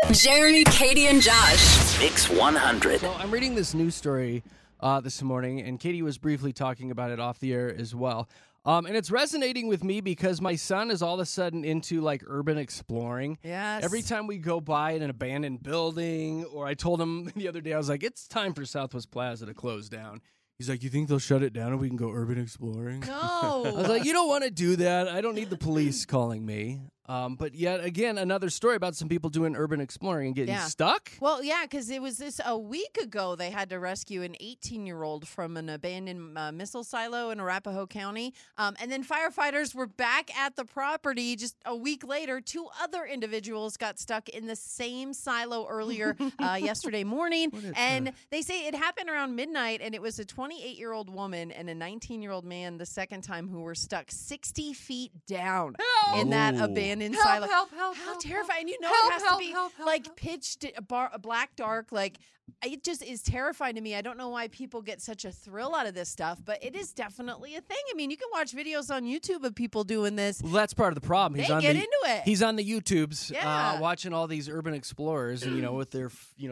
Jeremy, Katie, and Josh. Mix 100. So I'm reading this news story this morning, and Katie was briefly talking about it off the air as well. And it's resonating with me because my son is all of a sudden into like urban exploring. Yes. Every time we go by an abandoned building, or I told him the other day, I was like, it's time for Southwest Plaza to close down. He's like, you think they'll shut it down and we can go urban exploring? No. I was like, you don't want to do that. I don't need the police calling me. But yet again, another story about some people doing urban exploring and getting stuck. Well, yeah, because it was a week ago they had to rescue an 18-year-old from an abandoned missile silo in Arapahoe County. And then firefighters were back at the property just a week later. 2 other individuals got stuck in the same silo earlier yesterday morning. And they say it happened around midnight, and it was a 28-year-old woman and a 19-year-old man the second time who were stuck 60 feet down in that abandoned silo. Help, How terrifying. And you know help, it has help, to be help, like pitch black dark. Like, it just is terrifying to me. I don't know why people get such a thrill out of this stuff, but it is definitely a thing. I mean, you can watch videos on YouTube of people doing this. Well, that's part of the problem. They get into it. He's on the YouTubes Yeah. watching all these urban explorers, and with their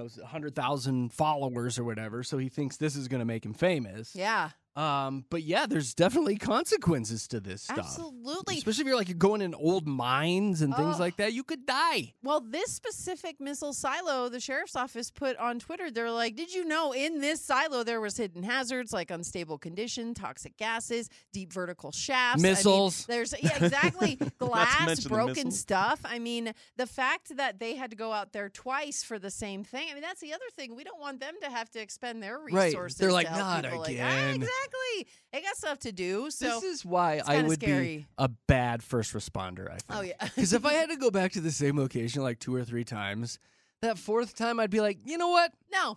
100,000 followers or whatever. So he thinks this is going to make him famous. Yeah. But yeah, there's definitely consequences to this stuff. Absolutely. Especially if you're going in old mines and things like that, you could die. Well, this specific missile silo, the sheriff's office put on Twitter, they're like, did you know in this silo there was hidden hazards like unstable condition, toxic gases, deep vertical shafts. Missiles. I mean, exactly. Glass, mention the broken missiles. stuff. I mean, the fact that they had to go out there twice for the same thing, I mean, that's the other thing. We don't want them to have to expend their resources. They're like, to help not people. again. Exactly. They got stuff to do. So This is why it's I kinda would scary. be a bad first responder, I think. Oh, yeah. Because if I had to go back to the same location like 2 or 3 times, that 4th time I'd be like, you know what? No.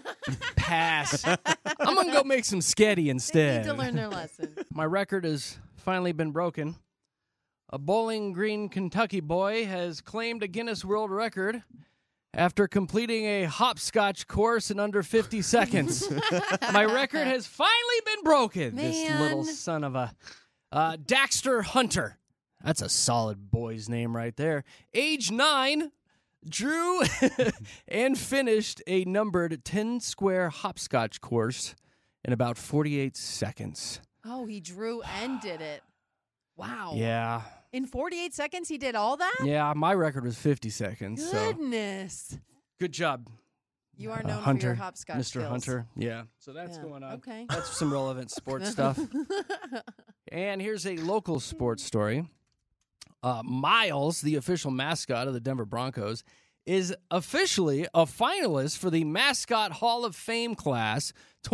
Pass. I'm going to go make some sketty They instead. need to learn their lesson. My record has finally been broken. A Bowling Green, Kentucky boy has claimed a Guinness World Record after completing a hopscotch course in under 50 seconds. My record has finally been broken. This Man. little son of a... Daxter Hunter. That's a solid boy's name right there. Age 9, drew and finished a numbered 10-square hopscotch course in about 48 seconds. Oh, he drew and did it. Wow. Yeah. In 48 seconds, he did all that? Yeah, my record was 50 seconds. Goodness. So good job, You are known Hunter, for your hopscotch Mr. skills. Hunter. Yeah. So that's Yeah. going on. Okay. That's some relevant sports stuff. And here's a local sports story. Miles, the official mascot of the Denver Broncos, is officially a finalist for the Mascot Hall of Fame class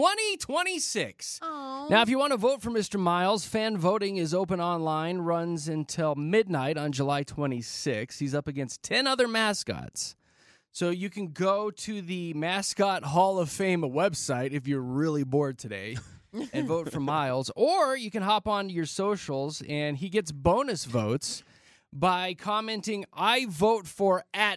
2026. Oh. Now, if you want to vote for Mr. Miles, fan voting is open online, runs until midnight on July 26. He's up against 10 other mascots. So you can go to the Mascot Hall of Fame website if you're really bored today and vote for Miles. Or you can hop on your socials, and he gets bonus votes by commenting, I vote for at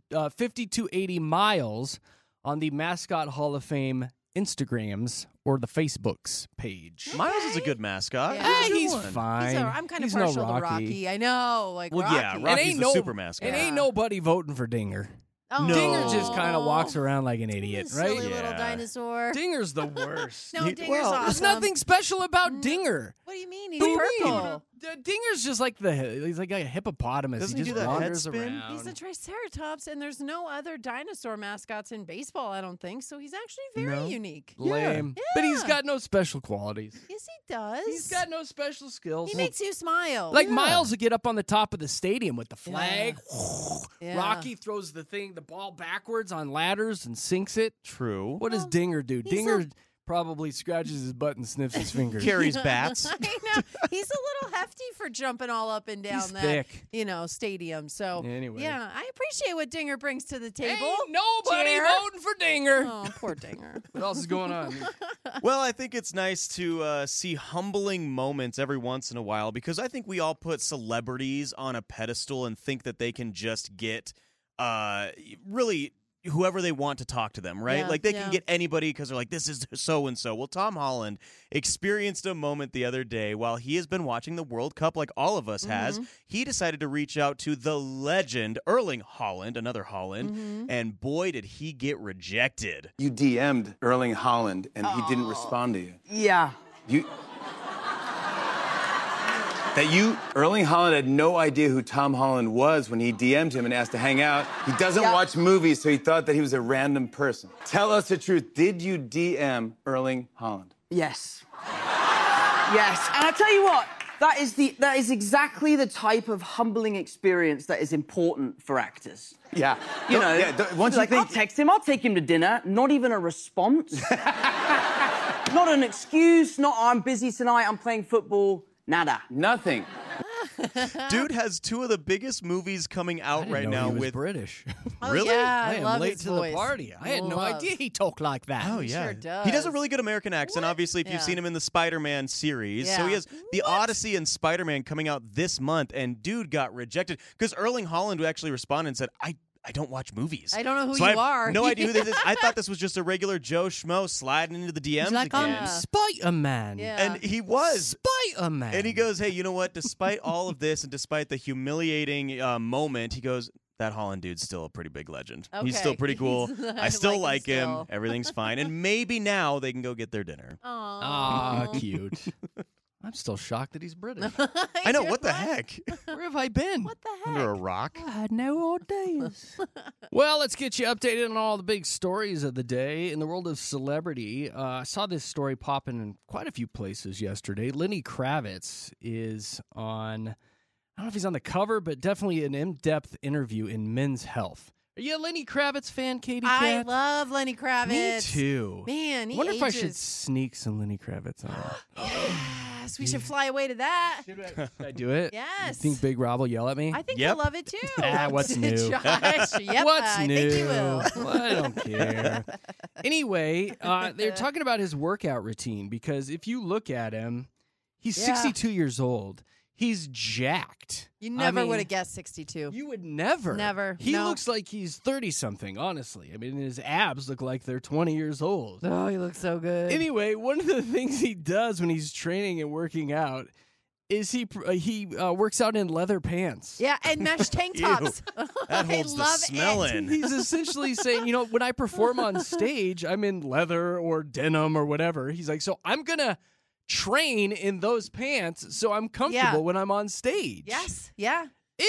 5280 Miles on the Mascot Hall of Fame Instagrams or the Facebook's page. Miles is a good mascot. Yeah. He's Good one. fine. I'm kind of He's partial no to Rocky. I know. Like Well, Rocky. yeah, And Rocky's ain't the super mascot. And Yeah. ain't nobody voting for Dinger. Oh. No. Dinger just kind of walks around like an idiot, right? Silly little Yeah. dinosaur. Dinger's the worst. No, Dinger's well, awesome. There's nothing special about Dinger. What do you mean? He's What do you purple. mean? Dinger's just like he's like a hippopotamus. Doesn't he he just do that head wanders spin? around. He's a Triceratops, and there's no other dinosaur mascots in baseball, I don't think. So he's actually very unique. Lame. But he's Yeah. got no special qualities. Yes, he does. He's got no special skills. He makes you smile. Like Miles would get up on the top of the stadium with the flag. Yeah. Rocky throws the ball backwards on ladders and sinks it. True. What does Dinger do? he's Dinger probably scratches his butt and sniffs his fingers. Carries bats. I know. He's a little hefty for jumping all up and down He's that, thick. Stadium. So, Anyway. yeah, I appreciate what Dinger brings to the table. Ain't nobody Jer. voting for Dinger. Oh, poor Dinger. What else is going on? Well, I think it's nice to see humbling moments every once in a while because I think we all put celebrities on a pedestal and think that they can just get really whoever they want to talk to them, right? Yeah, Like they yeah. can get anybody because they're like, this is so and so. Well, Tom Holland experienced a moment the other day while he has been watching the World Cup, like all of us has. He decided to reach out to the legend Erling Haaland, another Holland, and boy, did he get rejected. You DM'd Erling Haaland and he didn't respond to you. Yeah. Erling Haaland had no idea who Tom Holland was when he DM'd him and asked to hang out. He doesn't watch movies, so he thought that he was a random person. Tell us the truth. Did you DM Erling Haaland? Yes. Yes. And I tell you what, that is exactly the type of humbling experience that is important for actors. Yeah. You know, Once you like, think... I'll text him, I'll take him to dinner, not even a response. Not an excuse, not I'm busy tonight, I'm playing football, nada. Nothing. Dude has two of the biggest movies coming out I right didn't know now he was with British. Oh, Really? Yeah, I I am love late his to voice. the party. I had no Love. idea he talked like that. Oh, yeah. sure does. He does a really good American accent, obviously, if you've Yeah. seen him in the Spider-Man series. So Yeah. he has The Odyssey and Spider-Man coming out this month, and dude got rejected because Erling Haaland actually responded and said, I don't watch movies. I don't know who So I you have are." no idea who this is. I thought this was just a regular Joe Schmo sliding into the DMs He's like, again. I'm Spider-Man. Yeah. And he was. Spider-Man. And he goes, hey, you know what? Despite all of this and despite the humiliating moment, he goes, that Holland dude's still a pretty big legend. He's still Okay. pretty cool. I I still like like him him. still. Everything's fine. And maybe now they can go get their dinner. Ah, cute. I'm still shocked that he's British. I know. What the heck? Where have I been? What the heck? Under a rock? I had no ideas. Well, let's get you updated on all the big stories of the day in the world of celebrity. I saw this story popping in quite a few places yesterday. Lenny Kravitz is on, I don't know if he's on the cover, but definitely an in-depth interview in Men's Health. Are you a Lenny Kravitz fan, Katie I Cat? love Lenny Kravitz. Me too. Man, he I wonder if I should ages. sneak some Lenny Kravitz on. Yes, we should fly away to that. Should I do it? Yes. You think Big Rob will yell at me? I think Yep. he'll love it too. What's new? Josh, yep, What's I new? think he will. Well, I don't care. Anyway, they're talking about his workout routine because if you look at him, he's Yeah. 62 years old. He's jacked. You never I mean, would have guessed 62. You would never. Never, He no. looks like he's 30-something, honestly. I mean, his abs look like they're 20 years old. Oh, he looks so good. Anyway, one of the things he does when he's training and working out is he works out in leather pants. Yeah, and mesh tank Ew. tops. That I holds the love smell it. in. He's essentially saying, when I perform on stage, I'm in leather or denim or whatever. He's like, so I'm going to train in those pants so I'm comfortable when I'm on stage. Yes, yeah.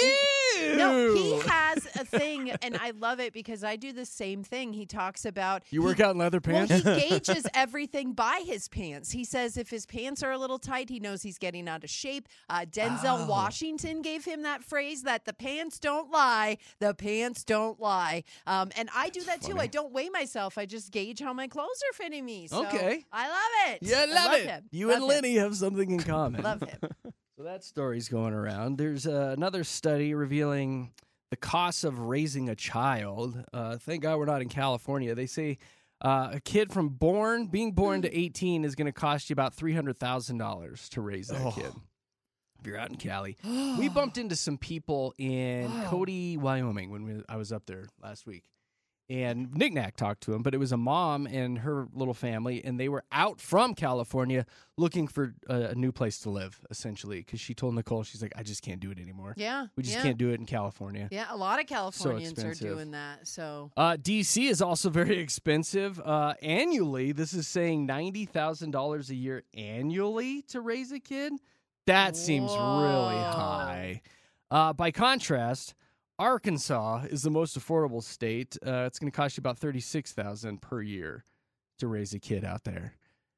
Ew. No, he has a thing, and I love it because I do the same thing. He talks about You work out in leather Well, pants? he gauges everything by his pants. He says if his pants are a little tight, he knows he's getting out of shape. Denzel Washington gave him that phrase that the pants don't lie. The pants don't lie. And I do that too. I don't weigh myself. I just gauge how my clothes are fitting me. So Okay. I love it. Yeah, I love it. Him. You love and him. Lenny have something in common. Love him. So that story's going around. There's another study revealing the cost of raising a child. Thank God we're not in California. They say a kid from being born to 18 is going to cost you about $300,000 to raise that kid. If you're out in Cali. We bumped into some people in Cody, Wyoming when I was up there last week. And Nick Nack talked to him, but it was a mom and her little family, and they were out from California looking for a new place to live, essentially, because she told Nicole, she's like, I just can't do it anymore. Yeah. We just yeah. can't do it in California. Yeah, a lot of Californians are expensive. doing that. So D.C. is also very expensive. Annually, this is saying $90,000 a year annually to raise a kid. That seems really high. By contrast, Arkansas is the most affordable state. It's going to cost you about $36,000 per year to raise a kid out there.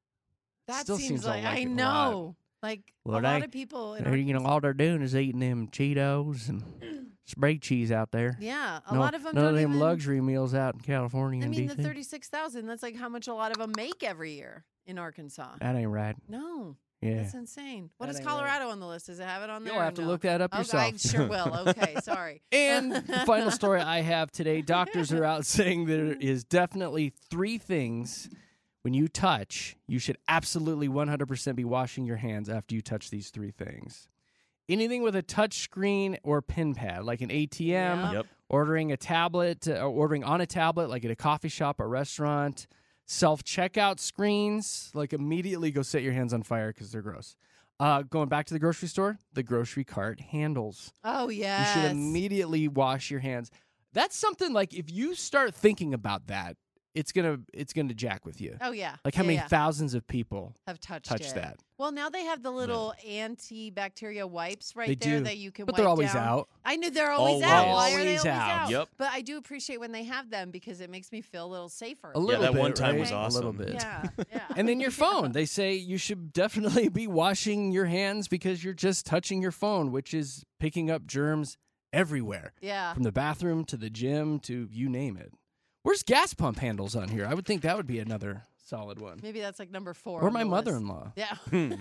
that Still seems seems like like I a lot. know. Like Well, a lot of people in all they're doing is eating them Cheetos and spread cheese out there. Yeah, a lot of them none don't of them even, luxury meals out in California I and mean, the DC. 36,000, that's like how much a lot of them make every year in Arkansas. That ain't right. No, Yeah. that's insane. What That is ain't right. Colorado on the list? Does it have it on there? You'll or have to no? look that up Okay, yourself. I sure will. Okay, sorry. And the final story I have today, doctors are out saying there is definitely 3 things when you touch, you should absolutely 100% be washing your hands after you touch these 3 things. anything with a touch screen or pin pad, like an ATM, Yep. ordering a tablet, or ordering on a tablet, like at a coffee shop or restaurant, self-checkout screens, like immediately go set your hands on fire because they're gross. Going back to the grocery store, the grocery cart handles. Oh, yes. You should immediately wash your hands. That's something like if you start thinking about that, it's gonna jack with you. Oh, yeah. Like how Yeah, many yeah. thousands of people have touched touched it. that? Well, now they have the little antibacterial wipes right They there do, that you can but wipe they're always down. out. I knew they're always out. Why are they Always always out. out? Yep. But I do appreciate when they have them because it makes me feel a little safer. A little that bit, one time right? was A little awesome. bit. Yeah, yeah. And then your phone. They say you should definitely be washing your hands because you're just touching your phone, which is picking up germs everywhere. Yeah. From the bathroom to the gym to you name it. Where's gas pump handles on here? I would think that would be another solid one. Maybe that's like number 4. Or on my the list. mother-in-law. Yeah.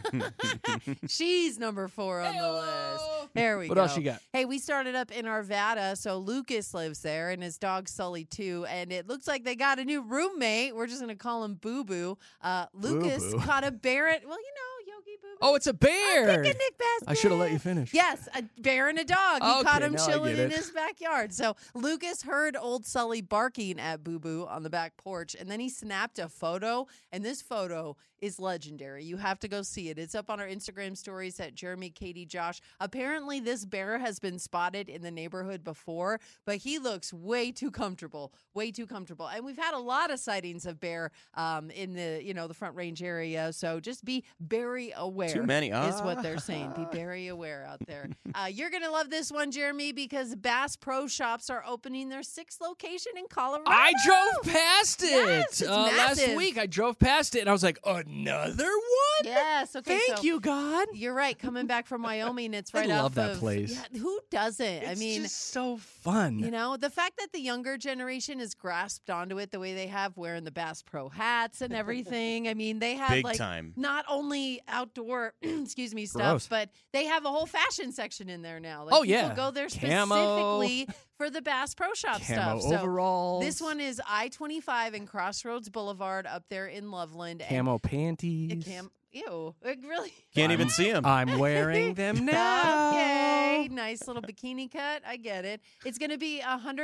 She's number 4 on the list. There we What go. else you got? Hey, we started up in Arvada, so Lucas lives there, and his dog Sully too. And it looks like they got a new roommate. We're just gonna call him Boo Boo. Lucas Boo Boo. caught a bear at Yogi Boo Boo. Oh, it's a bear. Picnic basket. I should have let you finish. Yes, a bear and a dog. He caught Okay, him now I chilling get in it. his backyard. So Lucas heard old Sully barking at Boo Boo on the back porch, and then he snapped a photo. And this photo is legendary. You have to go see it. It's up on our Instagram stories at Jeremy, Katie, Josh. Apparently, this bear has been spotted in the neighborhood before, but he looks way too comfortable. Way too comfortable. And we've had a lot of sightings of bear in the Front Range area. So just be very aware. Too many. Is what they're saying. Be very aware out there. You're going to love this one, Jeremy, because Bass Pro Shops are opening their 6th location in Colorado. I drove past it Yes, it's last massive. week. I drove past it and I was like, another one? Yes. Okay. Thank so you, God. You're right. Coming back from Wyoming, it's right I off love that of- place. Yeah, who doesn't? I It's mean, just so fun. the fact that the younger generation has grasped onto it the way they have, wearing the Bass Pro hats and everything. I mean, they have Big like time. not only outdoor, stuff, Gross. but they have a whole fashion section in there now. Like, Oh, people yeah. go there Camo. specifically for the Bass Pro Shop Camo stuff. So overalls. this one is I-25 and Crossroads Boulevard up there in Loveland. Camo panties. Ew, it really. Can't even see him. I'm wearing them now. Okay, nice little bikini cut. I get it. It's going to be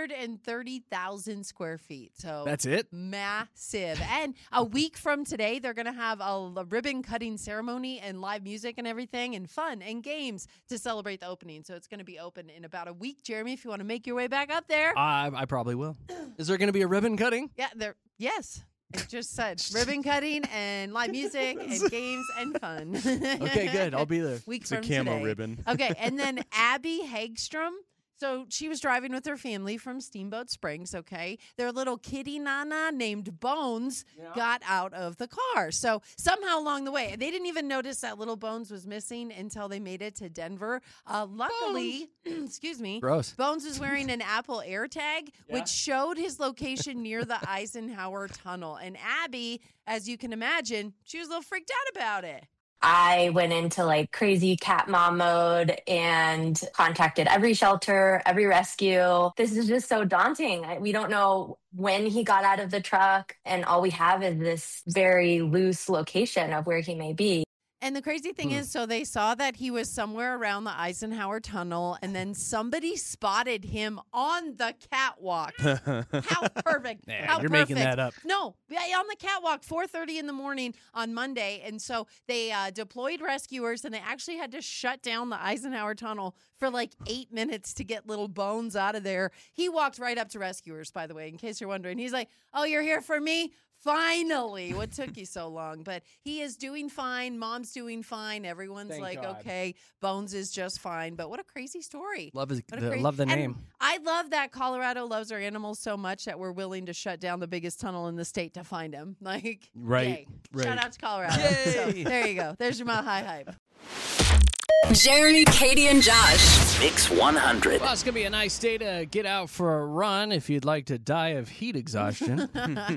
130,000 square feet. So That's it? massive. And a week from today, they're going to have a ribbon cutting ceremony and live music and everything and fun and games to celebrate the opening. So it's going to be open in about a week, Jeremy, if you want to make your way back up there. I probably will. Is there going to be a ribbon cutting? Yeah, yes. It just said ribbon cutting and live music and games and fun. Okay, good. I'll be there. Week It's a from camo today. ribbon. Okay, and then Abby Hagstrom. So she was driving with her family from Steamboat Springs, okay? Their little kitty nana named Bones got out of the car. So somehow along the way, they didn't even notice that little Bones was missing until they made it to Denver. Luckily, excuse me, Gross. Bones was wearing an Apple AirTag, which showed his location near the Eisenhower Tunnel. And Abby, as you can imagine, she was a little freaked out about it. I went into like crazy cat mom mode and contacted every shelter, every rescue. This is just so daunting. We don't know when he got out of the truck, and all we have is this very loose location of where he may be. And the crazy thing is, so they saw that he was somewhere around the Eisenhower Tunnel, and then somebody spotted him on the catwalk. How perfect. Nah, How you're perfect. making that up. No, on the catwalk, 4:30 in the morning on Monday. And so they deployed rescuers, and they actually had to shut down the Eisenhower Tunnel for like 8 minutes to get little Bones out of there. He walked right up to rescuers, by the way, in case you're wondering. He's like, "Oh, you're here for me? Finally, what took you so long?" But he is doing fine. Mom's doing fine. Everyone's Thank like, God. okay, Bones is just fine. But what a crazy story. Love And the name. I love that Colorado loves our animals so much that we're willing to shut down the biggest tunnel in the state to find him. Like, Right, yay. right. Shout out to Colorado. Yay. So, there you go. There's your Mile High hype. Jeremy, Katie, and Josh. Mix 100. Well, it's going to be a nice day to get out for a run if you'd like to die of heat exhaustion.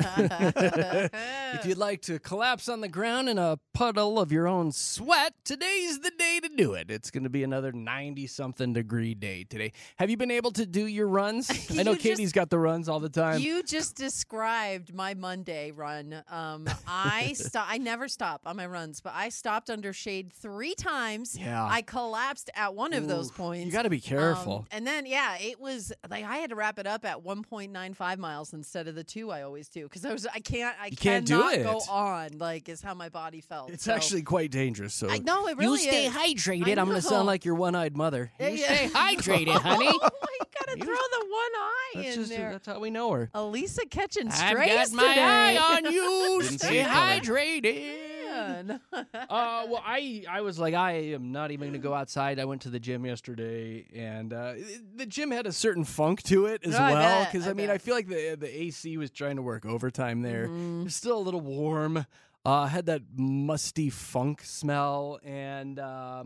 If you'd like to collapse on the ground in a puddle of your own sweat, today's the day to do it. It's going to be another 90-something degree day today. Have you been able to do your runs? I know You Katie's just- got the runs all the time. You just described my Monday run. I never stop on my runs, but I stopped under shade 3 times. Yeah. I collapsed at one of those Oof. points. You got to be careful. And then, it was like I had to wrap it up at 1.95 miles instead of the 2 I always do because I can't do cannot it. go on. Like is how my body felt. It's So- actually quite dangerous. So I know it really you stay is. hydrated. I I'm going to sound know. like your one-eyed mother. You Yeah. stay hydrated, honey. Oh, you gotta throw the one eye That's in just there. that's how we know her. Elisa catching I've strays got my today. eye on you. Didn't see Stay it coming. hydrated. Man. Well, I was like, I am not even going to go outside. I went to the gym yesterday, and the gym had a certain funk to it as Oh, I well. bet, Because I I mean, bet. I feel like the AC was trying to work overtime there. Mhm. It's still a little warm. Had that musty funk smell, and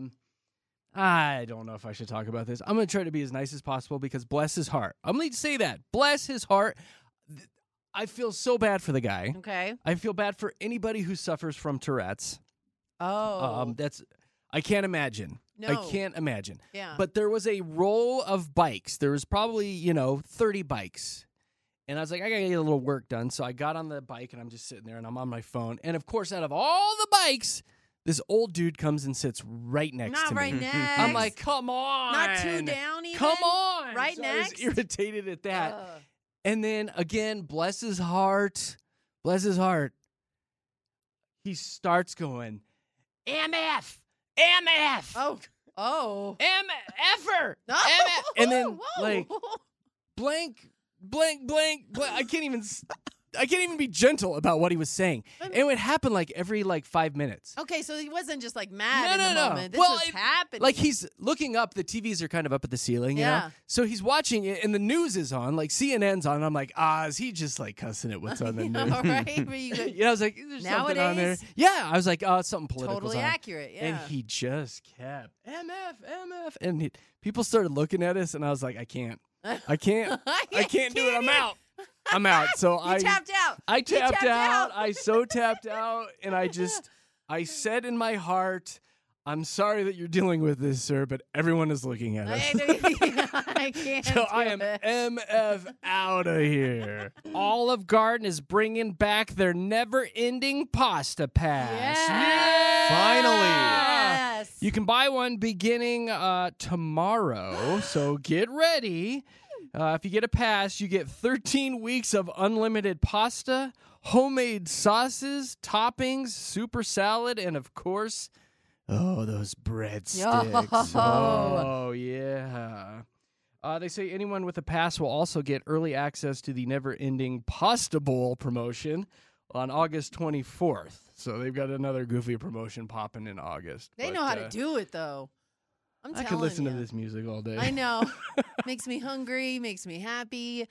I don't know if I should talk about this. I'm going to try to be as nice as possible because bless his heart. I'm going to say that. Bless his heart. I feel so bad for the guy. Okay. I feel bad for anybody who suffers from Tourette's. Oh. I can't imagine. I No. can't imagine. Yeah. But there was a row of bikes. There was probably, 30 bikes. And I was like, I got to get a little work done. So I got on the bike and I'm just sitting there and I'm on my phone. And of course, out of all the bikes, this old dude comes and sits right next Not to right me. next. I'm like, come on. Not two down even? Come on. Right So next? I was irritated at that. Ugh. And then again, bless his heart, he starts going, MF, Oh. Oh. MFer, No. MF. And then Whoa. like blank. I can't even be gentle about what he was saying. And it would happen like every 5 minutes. Okay, so he wasn't just like mad No, in the no. moment. This Well, was happening. Like he's looking up, the TVs are kind of up at the ceiling, you know? Yeah. So he's watching it and the news is on, like CNN's on. And I'm like, is he just like cussing it what's on the news? All right. But you I was like, is there something on there? Nowadays? Yeah, I was like, it's something political. totally accurate. Yeah. And he just kept MF. And people started looking at us and I was like, I can't do it. I'm out. So You tapped out. I You tapped out. out. I so tapped out, and I said in my heart, I'm sorry that you're dealing with this, sir, but everyone is looking at us. I can't. So I am do it. MF out of here. Olive Garden is bringing back their never-ending pasta pass. Yes. Finally. Yes. You can buy one beginning tomorrow, so get ready. If you get a pass, you get 13 weeks of unlimited pasta, homemade sauces, toppings, super salad, and of course, those breadsticks. Oh, yeah. They say anyone with a pass will also get early access to the never-ending Pasta Bowl promotion on August 24th. So they've got another goofy promotion popping in August. They But, know how to do it, though. I'm I telling could listen you. to this music all day. I know. Makes me hungry, makes me happy.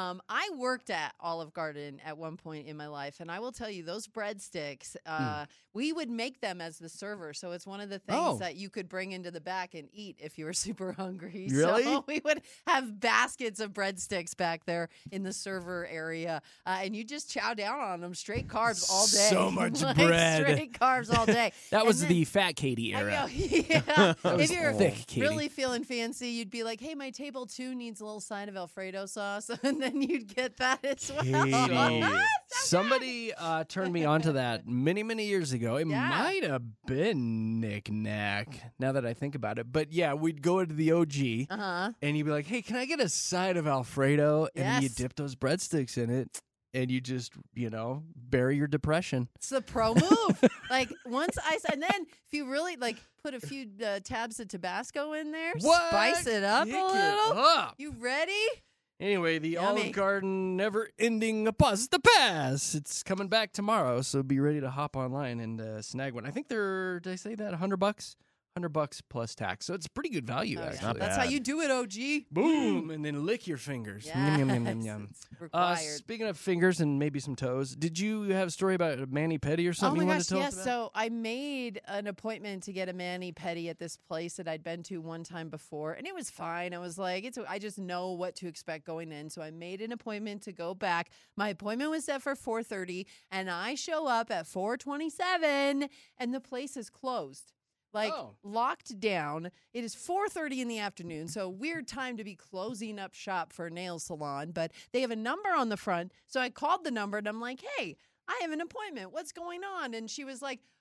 I worked at Olive Garden at one point in my life, and I will tell you, those breadsticks, we would make them as the server. So it's one of the things that you could bring into the back and eat if you were super hungry. Really? So we would have baskets of breadsticks back there in the server area, and you just chow down on them, straight carbs all day. So much Like, bread. Straight carbs all day. That And was then- the Fat Katie I era. know, yeah. was If you're thick, Katie. really feeling fancy, you'd be like, "Hey, my table 2 needs a little side of Alfredo sauce," and then you'd get that as well. Katie. Somebody turned me onto that many, many years ago. It Yeah. might have been Nick Knack, now that I think about it. But yeah, we'd go into the OG, and you'd be like, hey, can I get a side of Alfredo? And then you Yes. dip those breadsticks in it, and you just, bury your depression. It's the pro move. Like once and then if you really put a few tabs of Tabasco in there, What? spice it up Kick a it little. up. You ready? Anyway, the Yummy. Olive Garden never-ending pasta pass. It's coming back tomorrow, so be ready to hop online and snag one. I think did I say that, $100? $100 plus tax. So it's pretty good value, Oh, yeah. actually. That's how you do it, OG. Boom, and then lick your fingers. Yum, yum, yum, yum, yum. It's required. Speaking of fingers and maybe some toes, did you have a story about a mani-pedi or Oh something my you wanted gosh, to tell yes. us about? So I made an appointment to get a mani-pedi at this place that I'd been to one time before, and it was fine. I was like, I just know what to expect going in. So I made an appointment to go back. My appointment was set for 4:30, and I show up at 4:27, and the place is closed. Locked down. It is 4:30 in the afternoon, so weird time to be closing up shop for a nail salon, but they have a number on the front. So I called the number and I'm like, hey, I have an appointment. What's going on? And she was like,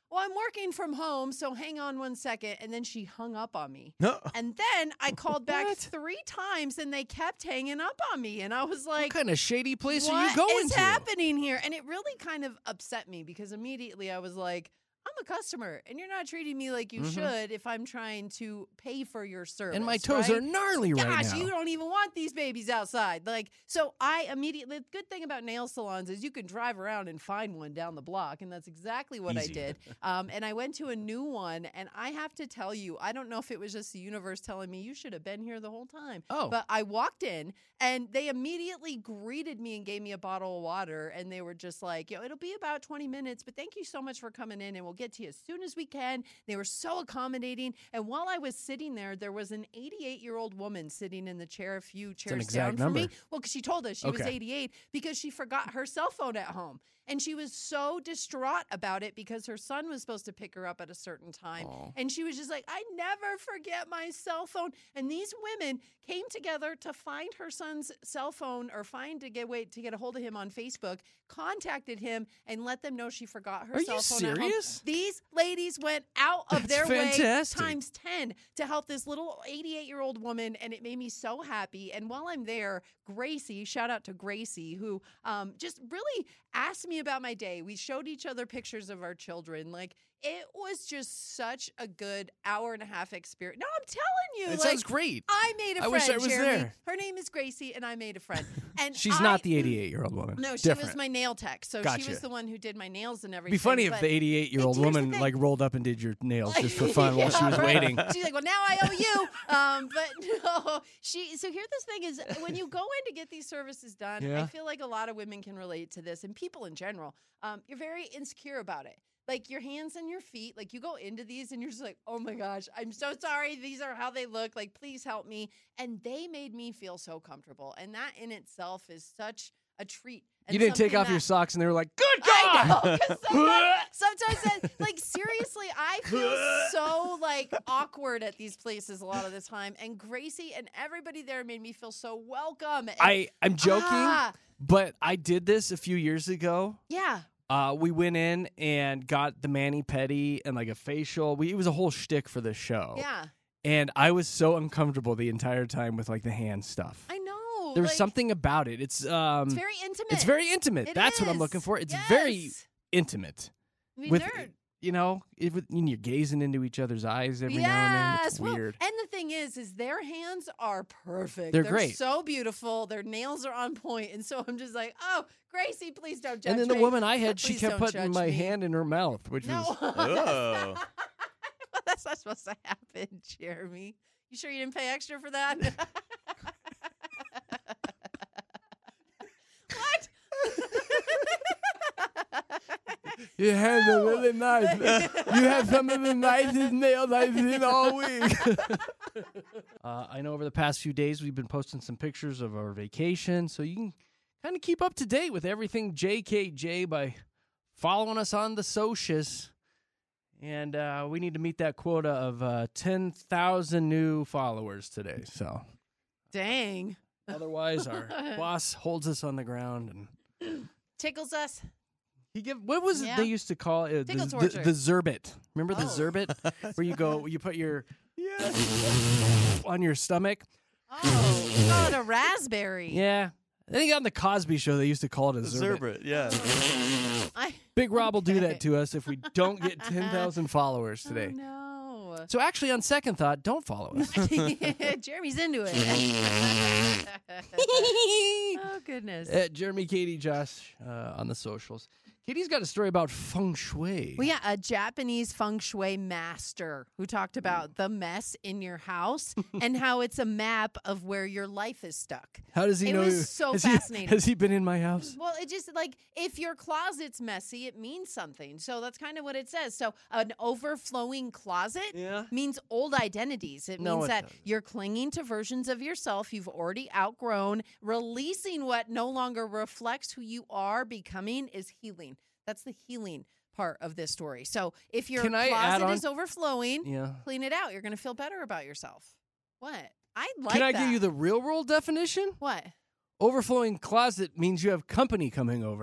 well, I'm working from home, so hang on one second. And then she hung up on me. No. And then I called back What? 3 times, and they kept hanging up on me. And I was like, What kind of shady place are you what going is to? happening here? And it really kind of upset me because immediately I was like, I'm a customer, and you're not treating me like you should if I'm trying to pay for your service. And my toes right? are gnarly right Gosh, now. you don't even want these babies outside. Like, so I immediately, the good thing about nail salons is you can drive around and find one down the block. And that's exactly what Easy. I did. And I went to a new one, and I have to tell you, I don't know if it was just the universe telling me you should have been here the whole time. Oh. But I walked in, and they immediately greeted me and gave me a bottle of water. And they were just like, it'll be about 20 minutes, but thank you so much for coming in, and we'll get to you as soon as we can. They were so accommodating. And while I was sitting there was an 88-year-old woman sitting in the chair a few chairs exact down from me. number. Well, because she told us she was Okay. 88 because she forgot her cell phone at home. And she was so distraught about it because her son was supposed to pick her up at a certain time. Aw. And she was just like, I never forget my cell phone. And these women came together to find her son's cell phone or to get a hold of him on Facebook, contacted him, and let them know she forgot her Are cell you phone at home. serious? These ladies went out of That's their way fantastic. times 10 to help this little 88-year-old woman, and it made me so happy. And while I'm there, Gracie, shout out to Gracie, who just really asked me about my day. We showed each other pictures of our children. Like, it was just such a good hour-and-a-half experience. No, I'm telling you. It like, sounds great. I made a I friend, wish I was Jeremy. there. Her name is Gracie, and I made a friend. And She's not the 88-year-old woman. No, she Different. was my nail tech. So she Gotcha. was the one who did my nails and everything. It'd be funny if but- the 88-year-old Here's the woman thing. like rolled up and did your nails just for fun while she was Yeah, right. waiting. She's like, well, now I owe you. But no, so here this thing is, when you go in to get these services done, Yeah. I feel like a lot of women can relate to this, and people in general. You're very insecure about it. Like your hands and your feet, like you go into these and you're just like, oh my gosh, I'm so sorry. These are how they look. Like, please help me. And they made me feel so comfortable. And that in itself is such a treat. And You didn't take something off your that- socks and they were like, good I God! know, 'cause sometimes like seriously, I feel so like awkward at these places a lot of the time. And Gracie and everybody there made me feel so welcome. And, I'm joking, Ah. but I did this a few years ago. yeah. We went in and got the mani-pedi and like a facial. It was a whole shtick for the show. Yeah. And I was so uncomfortable the entire time with like the hand stuff. I know. There was like, something about it. It's it's very intimate. It's very intimate. It That's what I'm is. looking for. It's very Yes. intimate. I mean, With they're- you're gazing into each other's eyes every now and then. It's well, weird. and the thing is their hands are perfect. They're great. So beautiful. Their nails are on point. And so I'm just like, oh, Gracie, please don't judge And then the me. woman I had, she Please kept don't putting judge my me. hand in her mouth, which No. was Oh. That's not supposed to happen, Jeremy. You sure you didn't pay extra for that? What? You had a really nice. You had some of the nicest nails I've seen all week. I know over the past few days we've been posting some pictures of our vacation, so you can kind of keep up to date with everything JKJ by following us on the socials. And we need to meet that quota of 10,000 new followers today. So Dang. otherwise, our boss holds us on the ground and. Tickles us. What was it Yeah. they used to call it? Tickle The torture. Zerbit. Remember the Oh. Zerbit? Where you put your on your stomach? Oh, you call it a raspberry. Yeah. I think on the Cosby Show they used to call it a Zerbit. Zerbit, yeah. Big Rob will do Okay. that to us if we don't get 10,000 followers today. Oh, no. So actually, on second thought, don't follow us. Jeremy's into it. Oh, goodness. At Jeremy, Katie, Josh on the socials. Katie's got a story about feng shui. Well, yeah, a Japanese feng shui master who talked about the mess in your house and how it's a map of where your life is stuck. How does he It know? was so has fascinating. Has he been in my house? Well, it just like if your closet's messy, it means something. So that's kind of what it says. So an overflowing closet Yeah. means old identities. It No, means it that doesn't. you're clinging to versions of yourself you've already outgrown. Releasing what no longer reflects who you are becoming is healing. That's the healing part of this story. So if your Can I add closet on- is overflowing, Yeah. clean it out. You're going to feel better about yourself. What? I like Can I that. give you the real world definition? What? Overflowing closet means you have company coming over.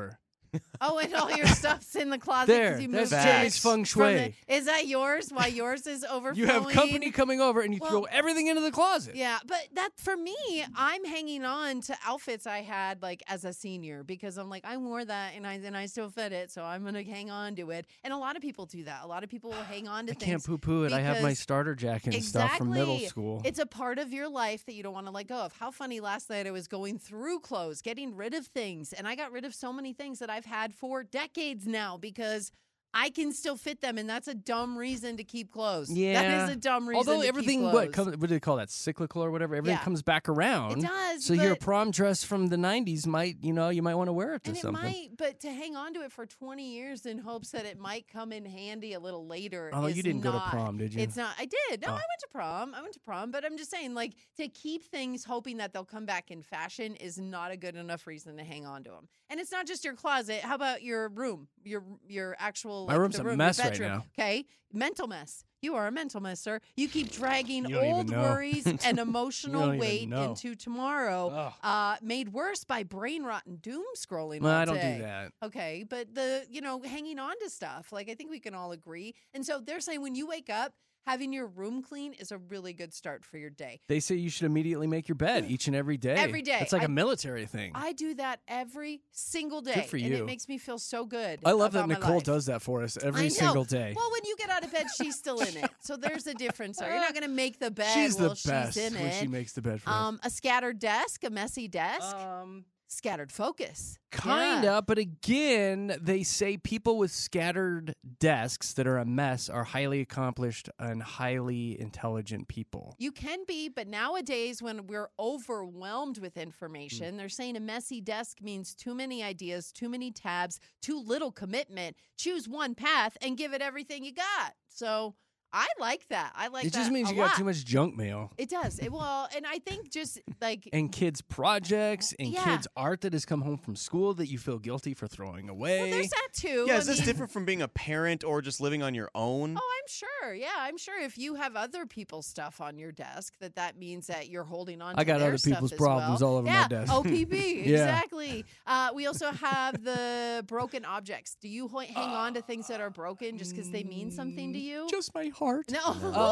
Oh, and all your stuff's in the closet. 'cause you That's moved Jeremy's it feng from shui. Is that yours? Why yours is overflowing? You have company coming over and you throw Well, everything into the closet. Yeah, but that for me, I'm hanging on to outfits I had like as a senior because I'm like I wore that and I still fit it, so I'm gonna hang on to it. And a lot of people do that. A lot of people will hang on to I things. can't poo-poo it. I have my because- starter jacket and stuff from middle school. It's a part of your life that you don't want to let go of. How funny last night I was going through clothes, getting rid of things, and I got rid of so many things that I've had for decades now because I can still fit them, and that's a dumb reason to keep clothes. Yeah. That is a dumb reason Although to everything, keep what clothes. do they call that? Cyclical or whatever. Everything Yeah. comes back around. It does, So your but- prom dress from the 90s might, you might want to wear it to And it something. might, but to hang on to it for 20 years in hopes that it might come in handy a little later. Oh, is you didn't go to not- prom, did you? It's not. I did. No, Oh. I went to prom. But I'm just saying, like, to keep things hoping that they'll come back in fashion is not a good enough reason to hang on to them. And it's not just your closet. How about your room? Your actual My like, room's the a room, mess your right bedroom. now. Okay, mental mess. You are a mental mess, sir. You keep dragging You don't even old know. worries and You emotional don't even weight know. into tomorrow. Ugh. Made worse by brain rot and doom scrolling. Well, all I don't day. do that. Okay, but hanging on to stuff, like I think we can all agree. And so they're saying when you wake up, having your room clean is a really good start for your day. They say you should immediately make your bed each and every day. Every day. It's like a military thing. I do that every single day. Good for And you. it makes me feel so good. I love that about my Nicole life. does that for us I every know. single day. Well, when you get out of bed, she's still in it. So there's a difference there. You're not going to make the bed She's the while best she's in when it. she makes the bed for us. A scattered desk, a messy desk, scattered focus. Kinda, Yeah. but again, they say people with scattered desks that are a mess are highly accomplished and highly intelligent people. You can be, but nowadays when we're overwhelmed with information, they're saying a messy desk means too many ideas, too many tabs, too little commitment. Choose one path and give it everything you got. So I like that. I like It that. just means a you got lot. too much junk mail. It does. Well, and I think just like And kids' projects and Yeah. kids' art that has come home from school that you feel guilty for throwing away. well, there's that too. Yeah, I is this mean- different from being a parent or just living on your own? Oh, I'm sure. Yeah, I'm sure if you have other people's stuff on your desk, that means that you're holding on to I got their other stuff people's as problems well. all over my Yeah, desk. OPB, Yeah. exactly. We also have the broken objects. Do you hang on to things that are broken just because they mean something to you? Just my heart. No.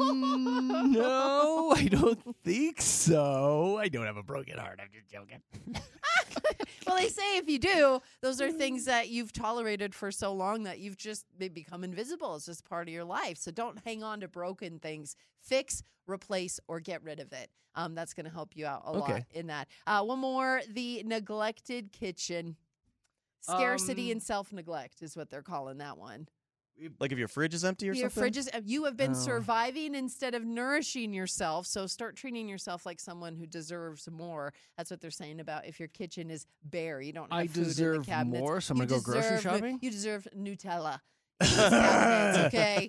No, I don't think so. I don't have a broken heart. I'm just joking. Well, they say if you do, those are things that you've tolerated for so long that they become invisible. It's just part of your life. So don't hang on to broken things. Fix, replace, or get rid of it. That's going to help you out a lot in that. One more, the neglected kitchen. Scarcity and self-neglect is what they're calling that one. Like if your fridge is empty or Your something? fridge is, you have been surviving instead of nourishing yourself. So start treating yourself like someone who deserves more. That's what they're saying about if your kitchen is bare. You don't have I food in the deserve cabinets. more, so I'm You gonna go grocery deserve- shopping? You deserve Nutella. in those cabinets, okay?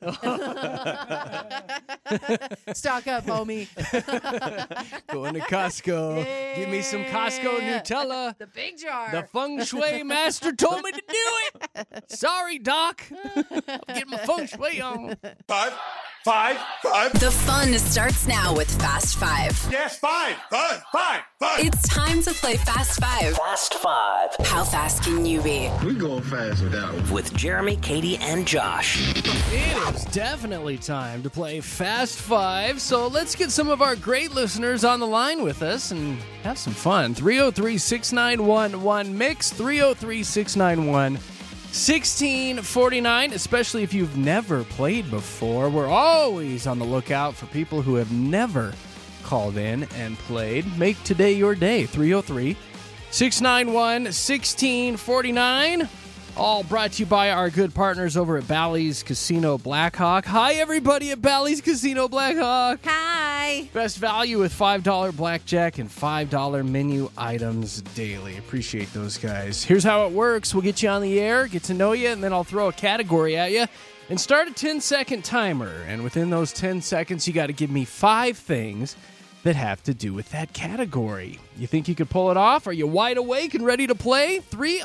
Stock up, homie. Going to Costco. Give me some Costco Yeah. Nutella. The big jar. The feng shui master told me to do it. Sorry, Doc. I'm getting my feng shui on. Five. The fun starts now with Fast Five. Yes, five. It's time to play Fast Five. Fast Five How fast can you be? We going fast without it. with Jeremy, Katie, and Josh. It is definitely time to play Fast Five. So let's get some of our great listeners on the line with us and have some fun. 303-691-1MIX, 303-691-1649, especially if you've never played before. We're always on the lookout for people who have never called in and played. Make today your day. 303-691-1649. All brought to you by our good partners over at Bally's Casino Blackhawk. Hi, everybody at Bally's Casino Blackhawk. Hi. Best value with $5 blackjack and $5 menu items daily. Appreciate those guys. Here's how it works. We'll get you on the air, get to know you, and then I'll throw a category at you and start a 10-second timer. And within those 10 seconds, you got to give me 5 things that have to do with that category. You think you could pull it off? Are you wide awake and ready to play?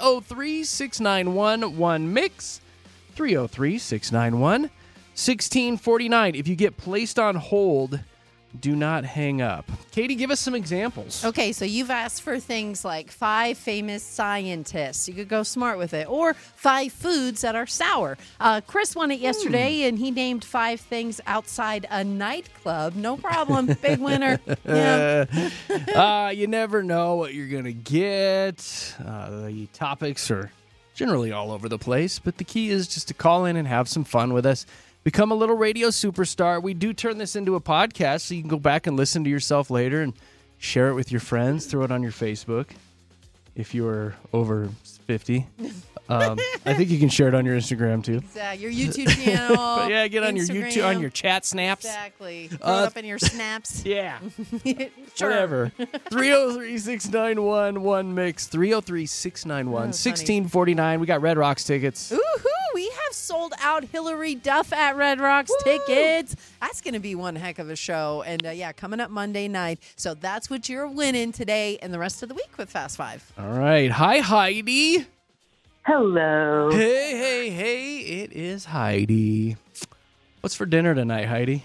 303-691-1MIX, 303-691-1649. If you get placed on hold Do not hang up. Katie, give us some examples. Okay, so you've asked for things like 5 famous scientists. You could go smart with it. Or 5 foods that are sour. Chris won it yesterday, and he named 5 things outside a nightclub. No problem. Big winner. Yeah. You never know what you're going to get. The topics are generally all over the place, but the key is just to call in and have some fun with us. Become a little radio superstar. We do turn this into a podcast, so you can go back and listen to yourself later and share it with your friends. Throw it on your Facebook if you're over 50. I think you can share it on your Instagram, too. Exactly. Your YouTube channel. But yeah, get on Instagram. your YouTube, on your chat snaps. Exactly. Throw it up in your snaps. Yeah. Sure. Whatever. 303-691-1MIX. 303-691-1649. We got Red Rocks tickets. Woohoo! We have sold out Hillary Duff at Red Rocks tickets. That's going to be one heck of a show. And coming up Monday night. So that's what you're winning today and the rest of the week with Fast Five. All right. Hi, Heidi. Hello. Hey. It is Heidi. What's for dinner tonight, Heidi?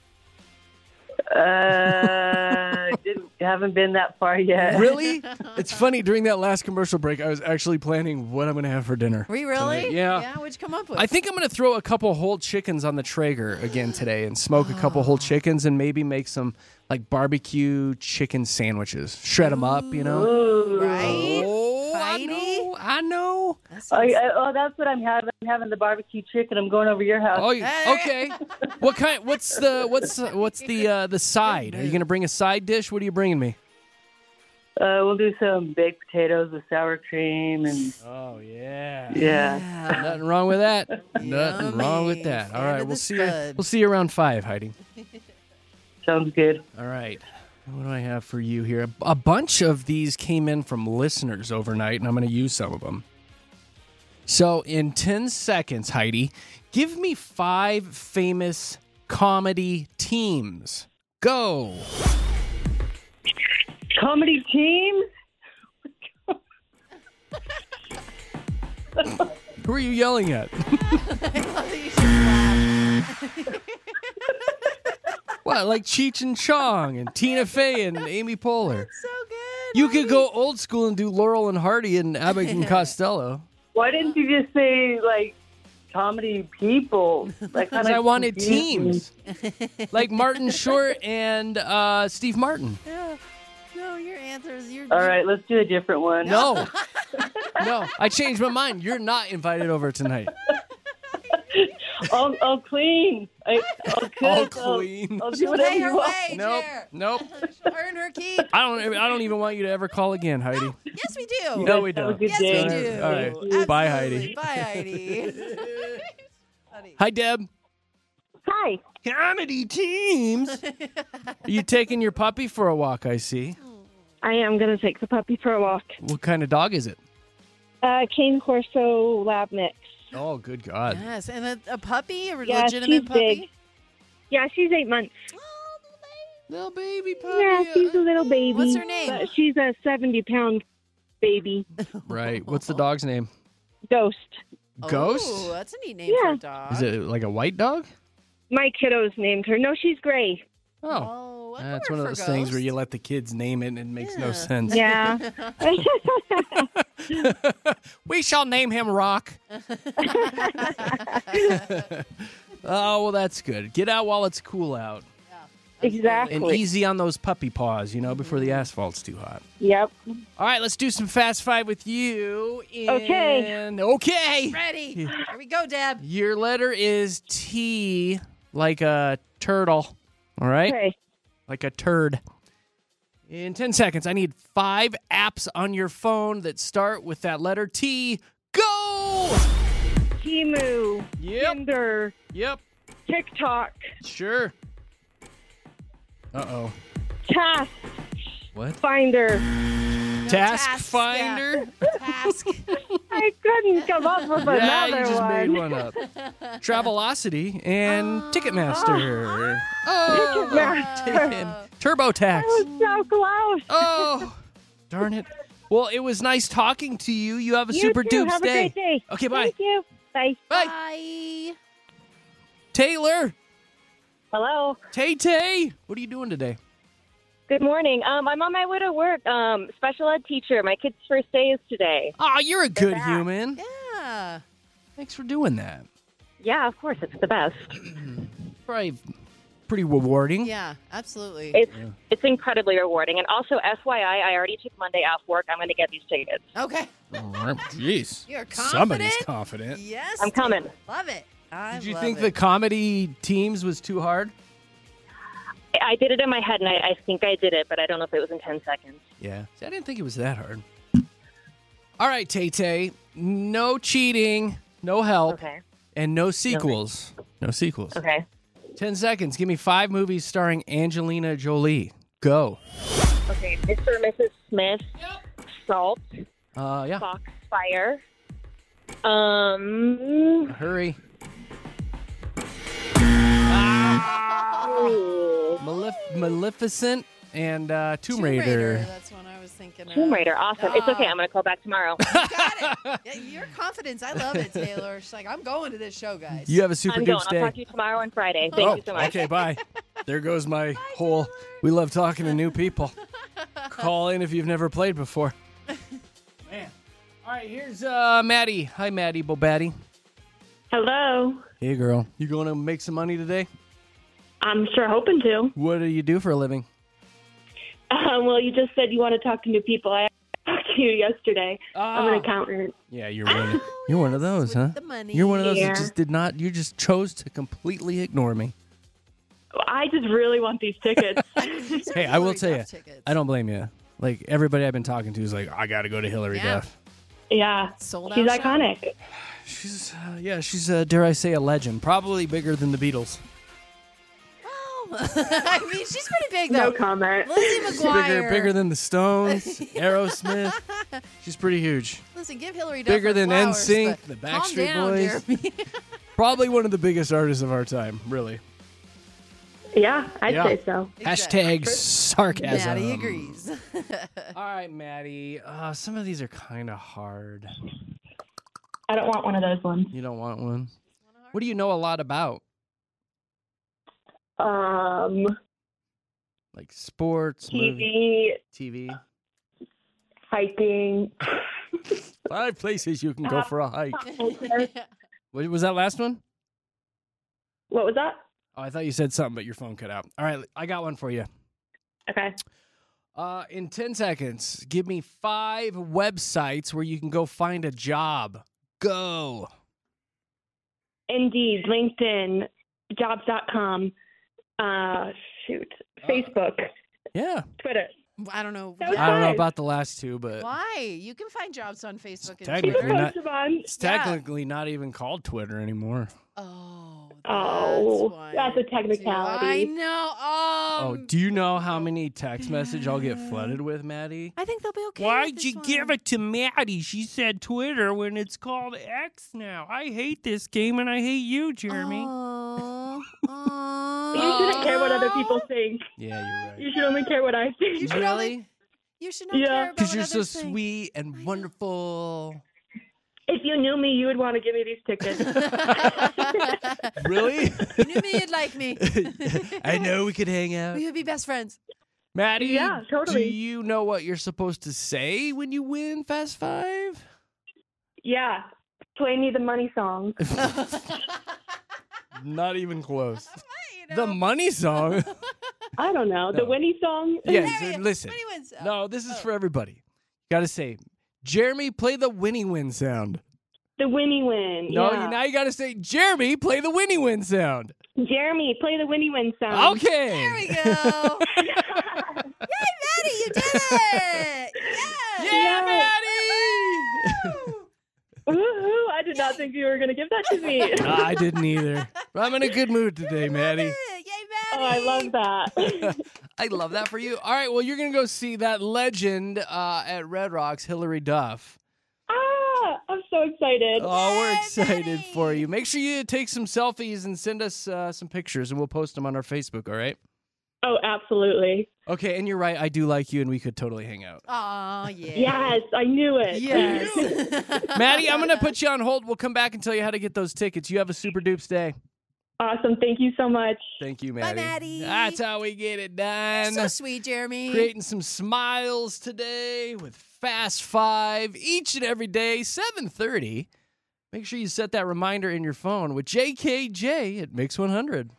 Haven't been that far yet. Really? It's funny. During that last commercial break, I was actually planning what I'm going to have for dinner. Were you really? Tonight. Yeah. Yeah, what'd you come up with? I think I'm going to throw a couple whole chickens on the Traeger again today and smoke a couple whole chickens and maybe make some like barbecue chicken sandwiches. Shred them up, you know? Ooh. Right? Oh, Heidi? I know. That's what I'm having. I'm having the barbecue chicken. I'm going over your house. Oh, okay. What kind? What's the side? Are you going to bring a side dish? What are you bringing me? We'll do some baked potatoes with sour cream and. Oh yeah. Yeah. Nothing wrong with that. Nothing wrong with that. All right, we'll see you. We'll see you around 5, Heidi. Sounds good. All right. What do I have for you here? A bunch of these came in from listeners overnight, and I'm going to use some of them. So in 10 seconds, Heidi, give me 5 famous comedy teams. Go. Comedy teams? Who are you yelling at? What, like Cheech and Chong and Tina Fey and Amy Poehler? So good. You could go old school and do Laurel and Hardy and Abbott and Costello. Why didn't you just say, like, comedy people? Because I wanted teams. Like Martin Short and Steve Martin. Yeah. No, your answers. All right, let's do a different one. No. No, I changed my mind. You're not invited over tonight. I'll clean. I'll cook. I'll clean. I'll do whatever Pay her you want. wage. Nope. Earn her keep. I don't even want you to ever call again, Heidi. Yes, we do. No, we Have a don't. good Yes, day. we do. All right. Absolutely. Bye, Heidi. Bye, Heidi. Hi, Deb. Hi. Comedy teams. Are you taking your puppy for a walk, I see? I am going to take the puppy for a walk. What kind of dog is it? Cane Corso Lab Mix. Oh, good God. Yes, and a puppy, a Yeah, legitimate she's puppy. big. Yeah, she's 8 months. Little baby puppy. Yeah, she's a little baby. What's her name? But she's a 70-pound baby. Right. What's the dog's name? Ghost. Ghost? Oh, that's a neat name for a dog. Is it like a white dog? My kiddos named her. No, she's gray. Oh, That's one of those things where you let the kids name it and it makes no sense. Yeah. We shall name him Rock. Oh, well, that's good. Get out while it's cool out. Exactly. And easy on those puppy paws, before the asphalt's too hot. Yep. All right, let's do some Fast Five with you. Okay. Okay. Ready. Here we go, Deb. Your letter is T, like a turtle. All right? Okay. Like a turd. In 10 seconds, I need 5 apps on your phone that start with that letter T. Go! Temu. Yep. Tinder. Yep. TikTok. Sure. Uh-oh. Task What? Finder. Task Finder? Task. I couldn't come up with another Yeah, you just one. made one up. Travelocity and Ticketmaster. Oh, Ticketmaster. TurboTax. That was so close. Oh, darn it. Well, it was nice talking to you. You have a You super too. dupes Have day. a great day. Okay, bye. Thank you. Bye. Bye. Bye. Taylor. Hello. Tay, what are you doing today? Good morning. I'm on my way to work. Special ed teacher. My kid's first day is today. Oh, you're a good human. Yeah. Thanks for doing that. Yeah, of course. It's the best. Probably pretty rewarding. Yeah, absolutely. It's incredibly rewarding. And also, FYI, I already took Monday off work. I'm going to get these tickets. Okay. Jeez. You're confident. Somebody's confident. Yes. I'm coming. Love it. Did you think the comedy teams was too hard? I did it in my head, and I think I did it, but I don't know if it was in 10 seconds. Yeah. See, I didn't think it was that hard. All right, Tay. No cheating, no help, and no sequels. No sequels. Okay. 10 seconds. Give me 5 movies starring Angelina Jolie. Go. Okay. Mr. and Mrs. Smith. Salt. Yeah. Foxfire. Hurry. Maleficent and Tomb Raider. That's one I was thinking of. Tomb Raider. Awesome. It's okay. I'm going to call back tomorrow. Got it. Yeah, your confidence. I love it, Taylor. She's like, I'm going to this show, guys. You have a super I'm good going. day. I'll talk to you tomorrow and Friday. Thank you so much. Okay, bye. There goes my whole. We love talking to new people. Call in if you've never played before. Man. All right, here's Maddie. Hi, Maddie Bobatty. Hello. Hey, girl. You going to make some money today? I'm sure hoping to. What do you do for a living? Well, you just said you want to talk to new people. I talked to you yesterday. I'm an accountant. Yeah, you're one of those, huh? The money. You're one of those Yeah. that just did not. You just chose to completely ignore me. I just really want these tickets. Hey, I will tell you, I don't blame you. Like everybody I've been talking to is like, I got to go to Hillary Duff. Yeah. Sold She's out iconic. She's dare I say a legend. Probably bigger than the Beatles. I mean, she's pretty big, though. No comment. Lizzie McGuire. Bigger than the Stones, Aerosmith. She's pretty huge. Listen, give Hillary Duff Bigger her than flowers, NSYNC, but the calm Backstreet down, Boys. Jeremy. Probably one of the biggest artists of our time, really. Yeah, I'd say so. Hashtag sarcasm. Maddie agrees. All right, Maddie. Some of these are kind of hard. I don't want one of those ones. You don't want one? What do you know a lot about? Like sports, TV, hiking. 5 places you can go for a hike. What was that last one? What was that? Oh, I thought you said something, but your phone cut out. All right, I got one for you. Okay. In 10 seconds, give me 5 websites where you can go find a job. Go. Indeed, LinkedIn, jobs.com, Facebook. Yeah. Twitter. I don't know. I don't know about the last 2, but Why? You can find jobs on Facebook and technically Twitter. it's technically not even called Twitter anymore. That's a technicality. I know. Oh, do you know how many text message I'll get flooded with, Maddie? I think they'll be okay. Why'd you give it to Maddie? She said Twitter when it's called X now. I hate this game and I hate you, Jeremy. You shouldn't care what other people think. Yeah, you're right. You should only care what I think. Really? You should not care about Because you're what so others think. sweet and wonderful. If you knew me, you would want to give me these tickets. Really? If you knew me, you'd like me. I know we could hang out. We would be best friends. Maddie, Yeah, totally. do you know what you're supposed to say when you win Fast 5? Yeah. Play me the money song. Not even close. The money song? I don't know. The No. Winnie song? Yes, listen. No, this is for everybody. Got to say, Jeremy, play the Winnie Win sound. The Winnie Win. No, yeah. now you got to say, Jeremy, play the Winnie Win sound. Jeremy, play the Winnie Win sound. Okay. There we go. Yay, Maddie, you did it. Yes. Yeah, Maddie. Woohoo! I did not think you were going to give that to me. I didn't either. But I'm in a good mood today, Maddie. Yay, Maddie. Oh, I love that. I love that for you. All right, well, you're going to go see that legend at Red Rocks, Hillary Duff. I'm so excited. Oh, we're excited for you. Make sure you take some selfies and send us some pictures, and we'll post them on our Facebook, all right? Oh, absolutely. Okay, and you're right. I do like you, and we could totally hang out. Oh, yeah. Yes, I knew it. Yes. Maddie, I'm going to put you on hold. We'll come back and tell you how to get those tickets. You have a super dupes day. Awesome. Thank you so much. Thank you, Bye, Maddie. Maddie. That's how we get it done. So sweet, Jeremy. Creating some smiles today with Fast Five each and every day, 7:30. Make sure you set that reminder in your phone with JKJ at Mix 100.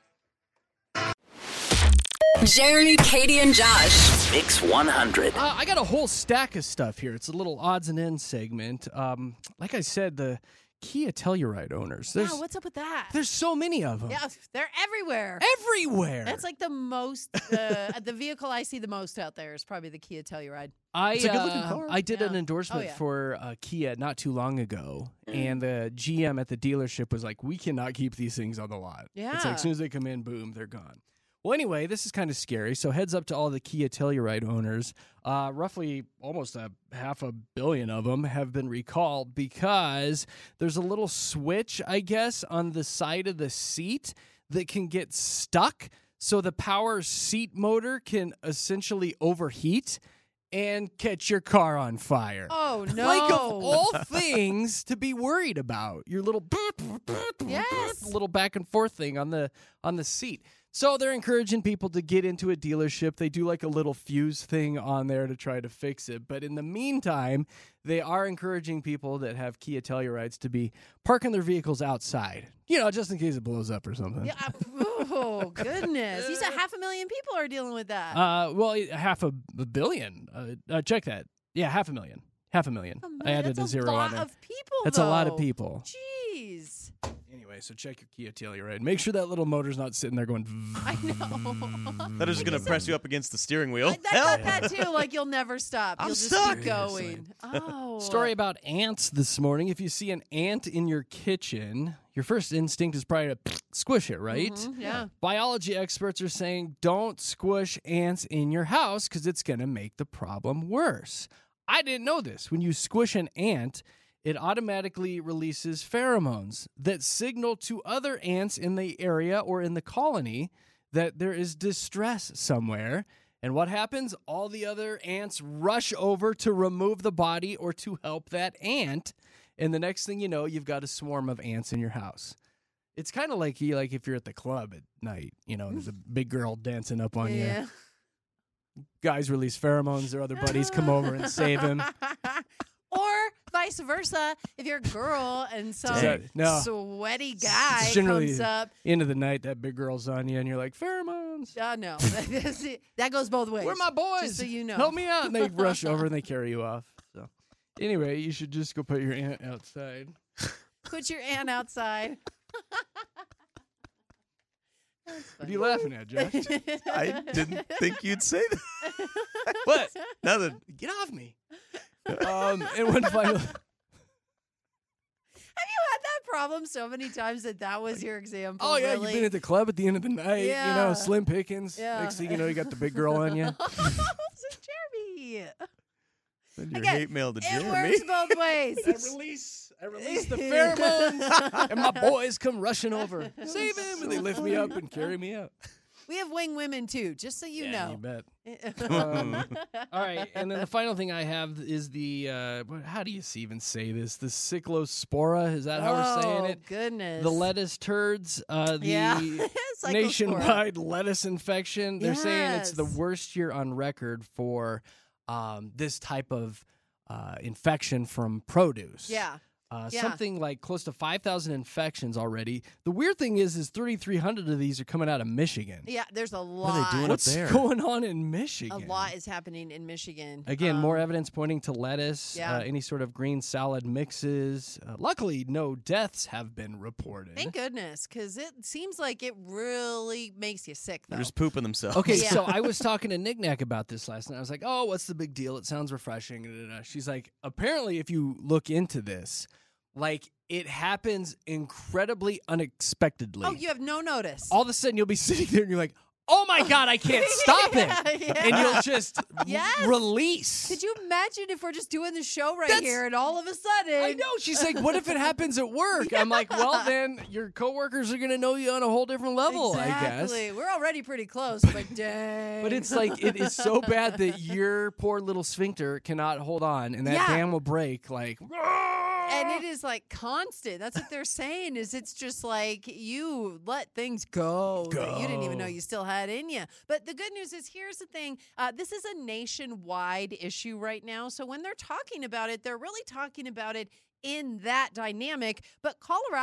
Jeremy, Katie, and Josh. Mix 100. I got a whole stack of stuff here. It's a little odds and ends segment. Like I said, the Kia Telluride owners. Wow, what's up with that? There's so many of them. Yeah, they're everywhere. Everywhere. That's like the most, the vehicle I see the most out there is probably the Kia Telluride. It's a good-looking car. I did an Yeah. endorsement Oh, yeah. for Kia not too long ago, and the GM at the dealership was like, we cannot keep these things on the lot. It's like Yeah. as soon as they come in, boom, they're gone. Well, anyway, this is kind of scary. So heads up to all the Kia Telluride owners. Roughly almost a 500 million of them have been recalled because there's a little switch, I guess, on the side of the seat that can get stuck. So the power seat motor can essentially overheat and catch your car on fire. Oh, no. Like, of all things to be worried about, your little Yes. little back and forth thing on the seat. So they're encouraging people to get into a dealership. They do like a little fuse thing on there to try to fix it. But in the meantime, they are encouraging people that have Kia Tellurides to be parking their vehicles outside, just in case it blows up or something. Yeah. Oh, goodness. You said 500,000 people are dealing with that. Well, 500 million. Check that. Yeah, 500,000. 500,000. I added That's a zero on there. a lot of people, That's a lot of though. people. Jeez. Anyway, so check your Kia Telluride. Make sure that little motor's not sitting there going. I know. That is going to press you up against the steering wheel. I thought that too. Like you'll never stop. I'm You'll just stuck. keep going. Oh. Story about ants this morning. If you see an ant in your kitchen, your first instinct is probably to squish it, right? Yeah. Biology experts are saying don't squish ants in your house because it's going to make the problem worse. I didn't know this. When you squish an ant, it automatically releases pheromones that signal to other ants in the area or in the colony that there is distress somewhere. And what happens? All the other ants rush over to remove the body or to help that ant. And the next thing you know, you've got a swarm of ants in your house. It's kind of like if you're at the club at night, there's a big girl dancing up on you. Guys release pheromones, their other buddies come over and save him. Or vice versa, if you're a girl and some sweaty guy It's generally comes up. End of the night, that big girl's on you, and you're like, pheromones. No, that goes both ways. Where are my boys? Just so you know. Help me out. And they rush over and they carry you off. So, anyway, you should just go put your aunt outside. Put your aunt outside. What are you laughing at, Josh? I didn't think you'd say that. What? Nothing. Get off me. And one final. Have you had that problem so many times that was your example? Oh, yeah, really? you've been at the club at the end of the night, Yeah. slim pickings. Yeah. Next thing you know, you got the big girl on you. So Jeremy. Send your Again, hate mail to It Jeremy. works both ways. I release the pheromones, and my boys come rushing over. Save him, and they lift me up and carry me out. We have wing women too, just so you know. You bet. All right, and then the final thing I have is the how do you even say this? The cyclospora, is that how we're saying it? Oh, goodness. The lettuce turds, the Cyclospora. nationwide lettuce infection. They're saying it's the Yes. worst year on record for this type of infection from produce. Yeah. Yeah. Something like close to 5,000 infections already. The weird thing is 3,300 of these are coming out of Michigan. Yeah, there's a lot. What are they doing What's up there? going on in Michigan? A lot is happening in Michigan. Again, more evidence pointing to lettuce, Yeah. any sort of green salad mixes. Luckily, no deaths have been reported. Thank goodness, because it seems like it really makes you sick, though. They're just pooping themselves. Okay, Yeah. so I was talking to Knick-Knack about this last night. I was like, oh, what's the big deal? It sounds refreshing. She's like, apparently, if you look into this, like, it happens incredibly unexpectedly. Oh, you have no notice. All of a sudden, you'll be sitting there and you're like, oh my God, I can't stop it. Yeah. And you'll just Yes. release. Could you imagine if we're just doing the show right That's- here and all of a sudden... I know. She's like, what if it happens at work? I'm like, well, then your coworkers are going to know you on a whole different level, I guess. Exactly. We're already pretty close, but dang. But it's like, it is so bad that your poor little sphincter cannot hold on and that Yeah. dam will break. Like, And it is like constant. That's what they're saying is it's just like you let things go that you didn't even know you still had in you. But the good news is here's the thing. This is a nationwide issue right now. So when they're talking about it, they're really talking about it in that dynamic. But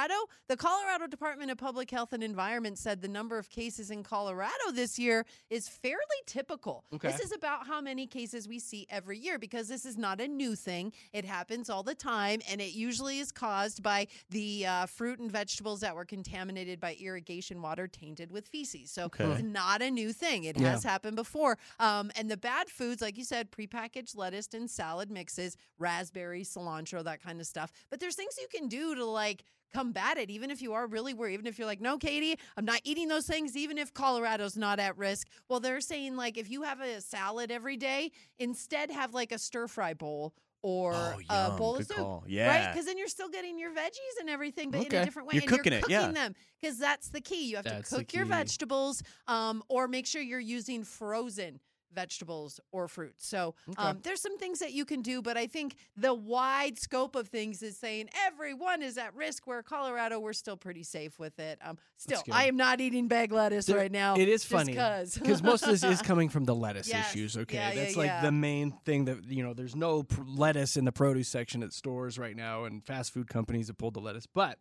the Colorado Department of Public Health and Environment said the number of cases in Colorado this year is fairly typical. Okay. This is about how many cases we see every year because this is not a new thing. It happens all the time, and it usually is caused by the fruit and vegetables that were contaminated by irrigation water tainted with feces. So it's not a new thing. It has happened before. And the bad foods, like you said, prepackaged lettuce and salad mixes, raspberry, cilantro, that kind of stuff. But there's things you can do to like combat it, even if you are really worried, even if you're like, no, Katie, I'm not eating those things, even if Colorado's not at risk. Well, they're saying like if you have a salad every day, instead have like a stir fry bowl or a bowl of soup, right? Because then you're still getting your veggies and everything, but in a different way. You're cooking them because that's the key. You have to cook your vegetables or make sure you're using frozen vegetables or fruit. So there's some things that you can do, but I think the wide scope of things is saying everyone is at risk, where Colorado, we're still pretty safe with it. Still, I am not eating bag lettuce right now. It is funny because most of this is coming from the lettuce Yes. issues. Okay, Yeah, that's yeah, like yeah. the main thing that, there's no lettuce in the produce section at stores right now, and fast food companies have pulled the lettuce. But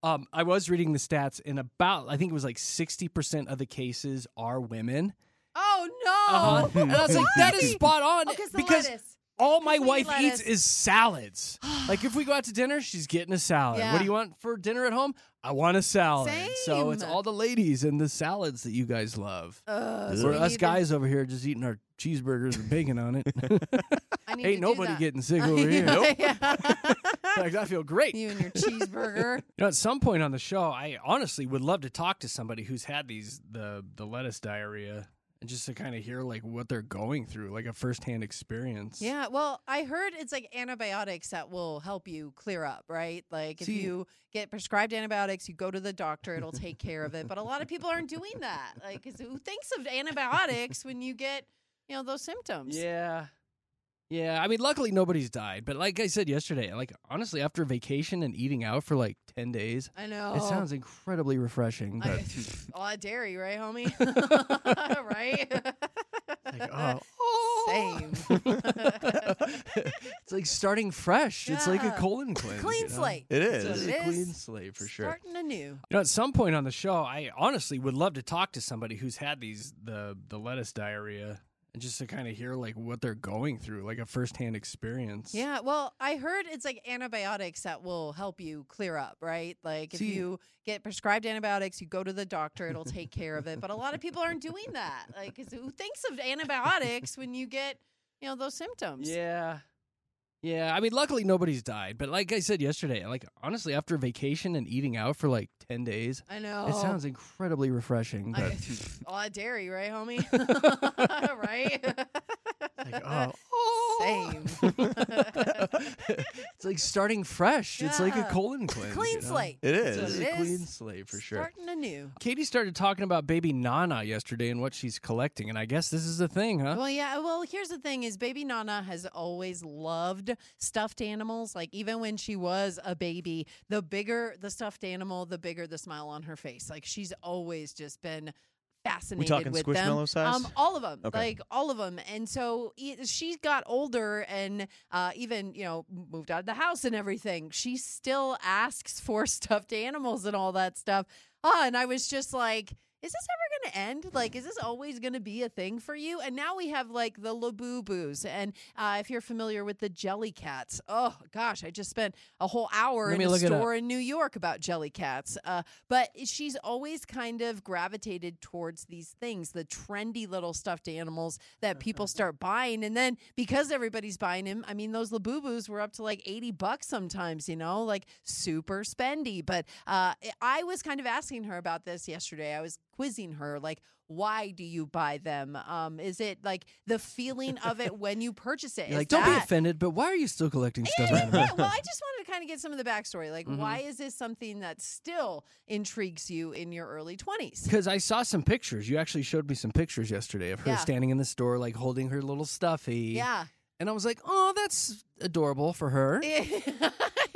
I was reading the stats, and I think it was like 60% of the cases are women. Oh, no. And I was like, that is spot on. Because all my wife eats is salads. Like if we go out to dinner, she's getting a salad. Yeah. What do you want for dinner at home? I want a salad. Same. So it's all the ladies and the salads that you guys love. So We're we us need guys over here just eating our cheeseburgers with bacon on it. Ain't nobody that. getting sick over here. Nope. In fact, I feel great. You and your cheeseburger. At some point on the show, I honestly would love to talk to somebody who's had the lettuce diarrhea. And just to kind of hear like what they're going through, like a firsthand experience. Yeah, well, I heard it's like antibiotics that will help you clear up, right? Like if you get prescribed antibiotics, you go to the doctor, it'll take care of it. But a lot of people aren't doing that. Like, who thinks of antibiotics when you get, those symptoms? Yeah. Yeah, I mean, luckily nobody's died. But like I said yesterday, like honestly, after vacation and eating out for like 10 days, I know. It sounds incredibly refreshing. But A lot of dairy, right, homie? Right? like, Same. It's like starting fresh. It's like a colon cleanse. Clean slate. It It's is. a clean slate for sure. Starting anew. At some point on the show, I honestly would love to talk to somebody who's had the lettuce diarrhea. And just to kind of hear like what they're going through, like a firsthand experience. Yeah, well, I heard it's like antibiotics that will help you clear up, right? Like if you get prescribed antibiotics, you go to the doctor, it'll take care of it. But a lot of people aren't doing that. Like, who thinks of antibiotics when you get, those symptoms? Yeah. Yeah, I mean, luckily nobody's died. But like I said yesterday, like honestly, after vacation and eating out for like 10 days, I know. It sounds incredibly refreshing. But A lot of dairy, right, homie? Right? like, Same. It's like starting fresh. It's like a colon cleanse. Clean slate. It It's is. a clean slate for sure. Starting anew. Katie started talking about baby Nana yesterday and what she's collecting, and I guess this is the thing, huh? Well, yeah. Well, here's the thing: is baby Nana has always loved stuffed animals. Like even when she was a baby, the bigger the stuffed animal, the bigger the smile on her face. Like she's always just been fascinated talking with Squishmallow them. size? All of them, Okay. like all of them. And so she got older and even moved out of the house and everything. She still asks for stuffed animals and all that stuff. And I was just like, is this ever going to end? Like, is this always going to be a thing for you? And now we have like the Labubu's. And if you're familiar with the Jellycats, oh gosh, I just spent a whole hour in a store in New York about Jellycats. But she's always kind of gravitated towards these things, the trendy little stuffed animals that people start buying. And then because everybody's buying them, I mean, those Labubu's were up to like $80 sometimes, like super spendy. But I was kind of asking her about this yesterday. I was quizzing her, like, why do you buy them? Is it like the feeling of it when you purchase it? You're like, don't be offended, but why are you still collecting stuffed animals? Yeah, well, I just wanted to kind of get some of the backstory. Like, why is this something that still intrigues you in your early 20s? Because I saw some pictures. You actually showed me some pictures yesterday of her standing in the store, like holding her little stuffy. Yeah. And I was like, oh, that's adorable for her.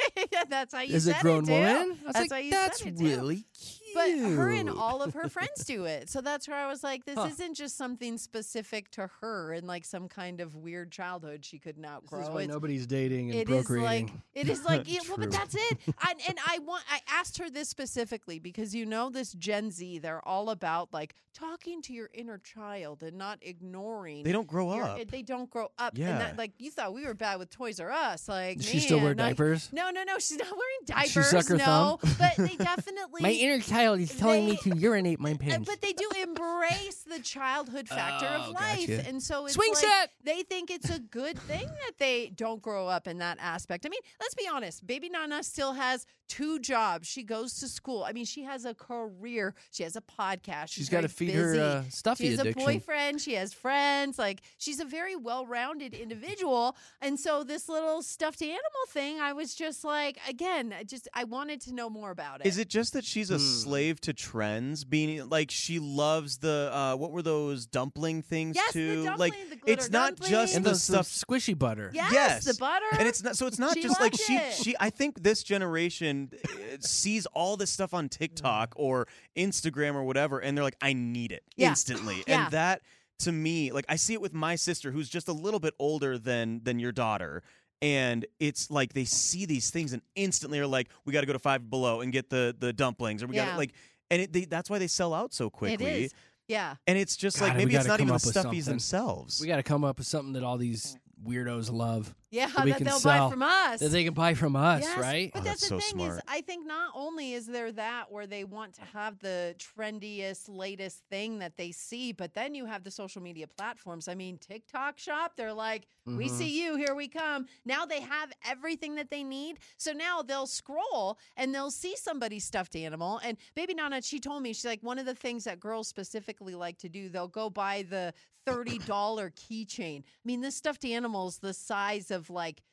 That's how you As said a grown it, too. woman? I was That's like, how you that's said it, too. really cute. But her and all of her friends do it. So that's where I was like, this isn't just something specific to her and like some kind of weird childhood she couldn't outgrow. This is why It's- nobody's dating and it is procreating. yeah, well, but that's it. I asked her this specifically because this Gen Z, they're all about like talking to your inner child and not ignoring. They don't grow up. They don't grow up. Yeah. And that, like, you thought we were bad with Toys R Us. Like, Does she still wear man, diapers? No, she's not wearing She diapers. suck her no, thumb? but they definitely. My inner child is telling me to urinate my pants. But they do embrace the childhood factor of life, gotcha. and so it's Swing like set! they think it's a good thing that they don't grow up in that aspect. I mean, let's be honest. Baby Nana still has 2 jobs. She goes to school. I mean, she has a career. She has a podcast. She's got to feed her stuffy She has addiction. a boyfriend. She has friends. Like, she's a very well-rounded individual. And so this little stuffed animal thing, I was just like, again, I wanted to know more about it. Is it just that she's a slave to trends? Being like she loves the what were those dumpling things Yes, too? the dumpling, like the glitter it's not dumpling. just and the the stuff. squishy butter. Yes, the butter. And it's not. So it's not She just like loved she. it. She. I think this generation sees all this stuff on TikTok or Instagram or whatever, and they're like, I need it instantly. Yeah. And that to me, like I see it with my sister, who's just a little bit older than your daughter. And it's like they see these things and instantly are like, we got to go to Five Below and get the dumplings, or we got to like, and that's why they sell out so quickly. It is. Yeah. And it's just God, like we maybe it's gotta not even come the up with stuffies something. themselves. We got to come up with something that all these weirdos love. Yeah, that we that can they'll sell, buy from us. That they can buy from us, Yes, right? But Oh, that's that's the so thing is, smart. I think not only is there that where they want to have the trendiest, latest thing that they see, but then you have the social media platforms. I mean, TikTok Shop, they're like, we see you, here we come. Now they have everything that they need. So now they'll scroll and they'll see somebody's stuffed animal. And Baby Nana, she told me, she's like, one of the things that girls specifically like to do, they'll go buy the $30 keychain. I mean, this stuffed animal's the size of like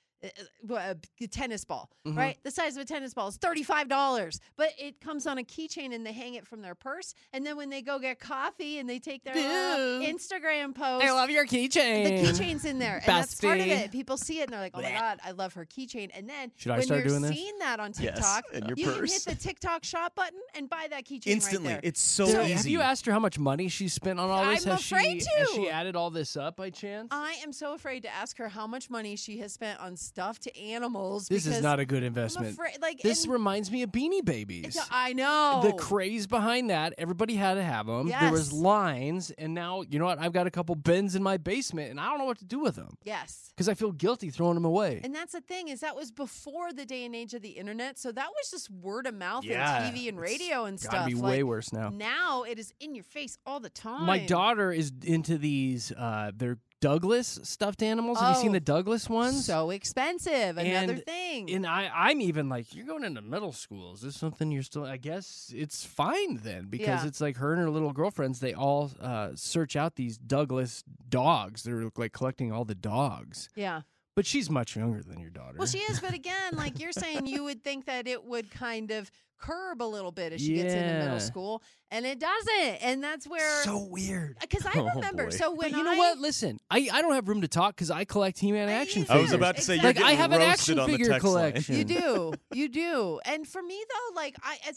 a tennis ball, right? The size of a tennis ball is $35, but it comes on a keychain and they hang it from their purse. And then when they go get coffee and they take their Instagram post, I love your keychain. the keychain's in there, and that's part of Bestie. it. People see it and they're like, "Oh my god, I love her keychain." And then Should I when start you're doing this? seeing that on Yes, TikTok, in your you purse. can hit the TikTok Shop button and buy that keychain Instantly. Right there. It's so So easy. have you asked her how much money she spent on all this? I'm Has afraid Has to. she added all this up by chance? I am so afraid to ask her how much money she has spent on stuffed animals. This is because not a good I'm investment. afraid, like, This and- reminds me of Beanie Babies. I know The craze behind that, everybody had to have them. There was Yes. lines, and now, you know what? I've got a couple bins in my basement, and I don't know what to do with them Yes. because I feel guilty throwing them away. And that's the thing is that was before the day and age of the internet, so that was just word of mouth Yeah, and TV and radio and gotta stuff. be way worse now. Now it is in your face all the time. My daughter is into these, they're Douglas stuffed animals. Have you seen Oh, the Douglas ones? So expensive. Another And- thing. And I'm even like, you're going into middle school. Is this something you're still? I guess it's fine then because Yeah. it's like her and her little girlfriends. They all search out these Douglas dogs. They're like collecting all the dogs. Yeah. But she's much younger than your daughter. Well, she is, but again, like you're saying, you would think that it would kind of curb a little bit as she gets into Yeah. middle school, and it doesn't. And that's where so weird. because I Oh, remember. boy. So when But you know what? Listen, I don't have room to talk because I collect He-Man action you I was figures. about to say, Exactly. you're Like, I getting have an roasted action on the figure text line. collection. You do. And for me though, like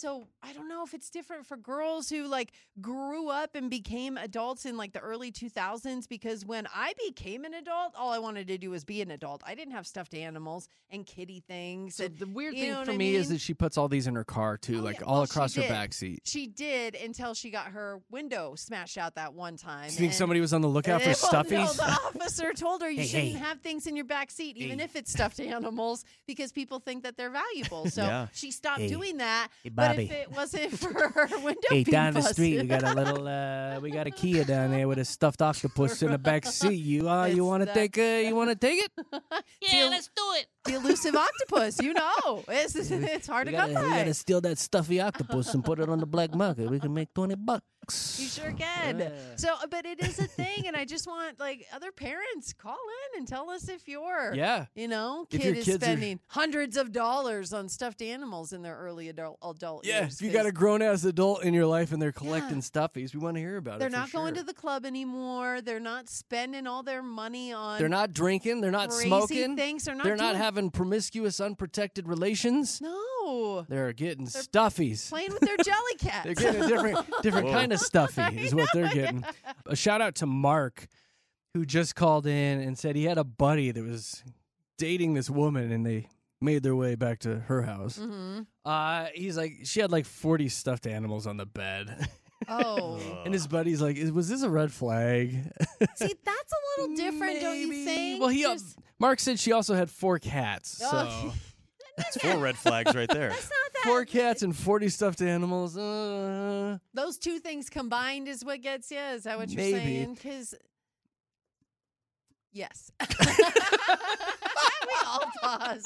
I don't know if it's different for girls who like grew up and became adults in like the early 2000s, because when I became an adult, all I wanted to do was be an adult. I didn't have stuffed animals and kitty things. So and, the weird you thing know what for I me is mean? that she puts all these in her car too, Oh, like yeah. all Well, across she her did. back seat. She did until she got her window smashed out that one time. Do you think and- somebody was on the lookout for Well, stuffies? No, the officer told her you Hey, shouldn't hey. have things in your back seat, even Hey. if it's stuffed animals, because people think that they're valuable. So Yeah. she stopped Hey. doing that. Hey, but Bobby. if it wasn't for her window Hey, being down the street, we busted- got a little, we got a Kia down there with a stuffed octopus in the back seat. You It's want to that- take you want to take it? Yeah, let's do it. The elusive octopus, you know, it's hard to come We by. gotta steal that stuffy octopus and put it on the black market. We can make $20. You sure can. So, but it is a thing, and I just want other parents call in and tell us if your kid is spending hundreds of dollars on stuffed animals in their early adult years. If you got a grown ass adult in your life and they're collecting stuffies, we want to hear about They're it. not going to the club anymore. They're not spending all their money on. They're not drinking. They're not crazy smoking. Things. They're not having promiscuous, unprotected relations. No. They're getting stuffies. Playing with their jelly cats. They're getting a different kind of stuffy is what they're getting. A shout out to Mark, who just called in and said he had a buddy that was dating this woman and they made their way back to her house. Mm-hmm. He's like, she had 40 stuffed animals on the bed. Oh. And his buddy's like, was this a red flag? See, that's a little different, don't you think? Well, Mark said she also had 4 cats. So that's 4 red flags right there. That's not that. 4 cats and 40 stuffed animals. Those two things combined is what gets you? Is that what you're Maybe. saying? Because yes. We all pause.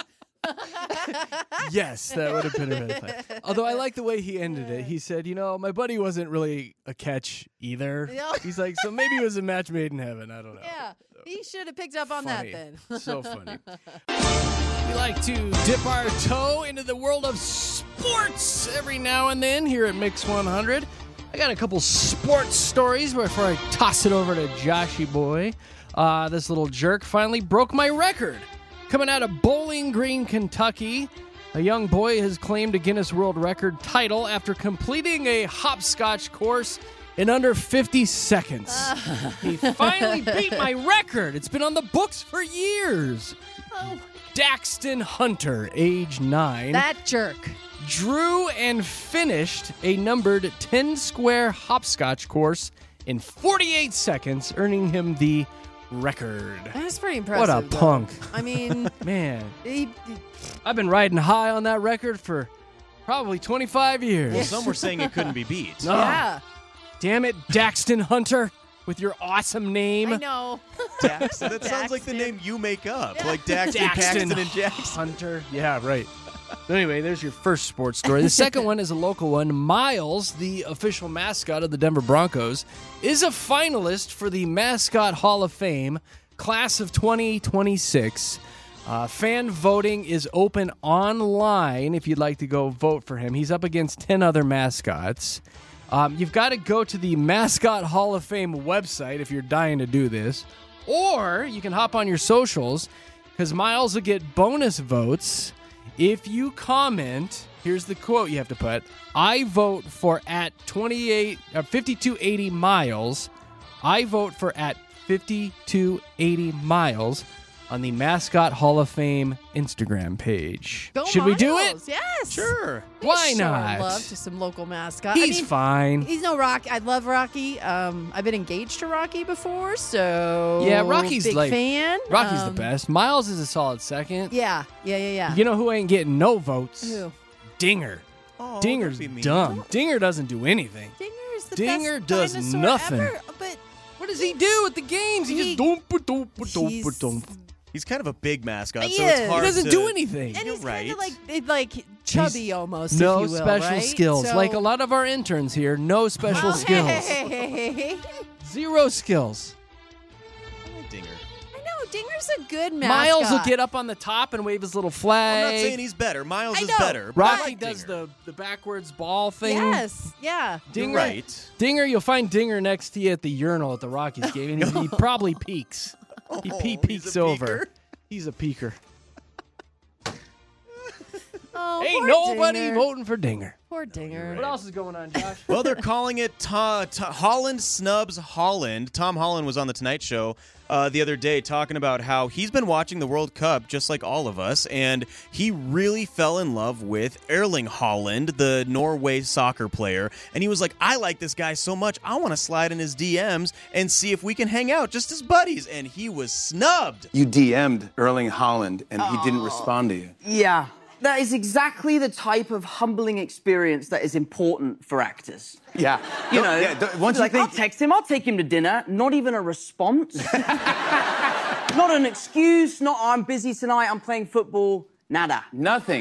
Yes, that would have been a red flag. Although I like the way he ended it. He said, my buddy wasn't really a catch either. He's like, so maybe it was a match made in heaven. I don't know. Yeah, he should have picked up on Funny. that then. So funny. We like to dip our toe into the world of sports every now and then here at Mix 100. I got a couple sports stories before I toss it over to Joshy Boy. This little jerk finally broke my record. Coming out of Bowling Green, Kentucky, a young boy has claimed a Guinness World Record title after completing a hopscotch course in under 50 seconds. He finally beat my record. It's been on the books for years. Oh. Daxton Hunter, age 9. That jerk. Drew and finished a numbered 10-square hopscotch course in 48 seconds, earning him the record. That's pretty impressive. What a punk. I mean, man. I've been riding high on that record for probably 25 years. Well, some were saying it couldn't be beat. No. Yeah. Damn it, Daxton Hunter, with your awesome name. I know. Daxton. That sounds like the name you make up. Yeah. Like Daxton, Paxton, and Jackson. Hunter. Yeah, right. Anyway, there's your first sports story. The second one is a local one. Miles, the official mascot of the Denver Broncos, is a finalist for the Mascot Hall of Fame, class of 2026. Fan voting is open online if you'd like to go vote for him. He's up against 10 other mascots. You've got to go to the Mascot Hall of Fame website if you're dying to do this. Or you can hop on your socials because Miles will get bonus votes if you comment. Here's the quote you have to put. I vote for at 5280 Miles. I vote for at 5280 Miles on the Mascot Hall of Fame Instagram page. Should we do it? Yes. Sure. Why not? Love to some local mascot. He's fine. He's no Rocky. I love Rocky. I've been engaged to Rocky before, so yeah, Rocky's big fan. Rocky's the best. Miles is a solid second. Yeah. You know who ain't getting no votes? Who? Dinger. Oh, Dinger's dumb. Dinger doesn't do anything. Dinger does best nothing. ever, but what does he do at the games? He just dump. He's kind of a big mascot, He so it's is. hard He doesn't to... do anything. and You're he's right. kind of like chubby almost. No if you will, special right? skills. So, Like a lot of our interns here, no special skills. Hey. Zero skills. I like Dinger. I know Dinger's a good mascot. Miles will get up on the top and wave his little flag. I'm not saying he's better. Miles I is know. better. But I Rocky like does Dinger. the backwards ball thing. Yes. Yeah. Dinger, You're right. Dinger, you'll find Dinger next to you at the urinal at the Rockies game, and he probably peeks. He he's peeks a over. peeker? He's a peeker. Oh, Ain't poor nobody Dinger. voting for Dinger. Poor Dinger. What else is going on, Josh? Well, they're calling it Holland Snubs Holland. Tom Holland was on The Tonight Show the other day talking about how he's been watching the World Cup just like all of us, and he really fell in love with Erling Haaland, the Norway soccer player. And he was like, I like this guy so much, I want to slide in his DMs and see if we can hang out just as buddies. And he was snubbed. You DM'd Erling Haaland, and he didn't respond to you. Yeah. That is exactly the type of humbling experience that is important for actors. Yeah. You know, once you like, think... I'll text him, I'll take him to dinner, not even a response. Not an excuse, not I'm busy tonight, I'm playing football. Nada. Nothing.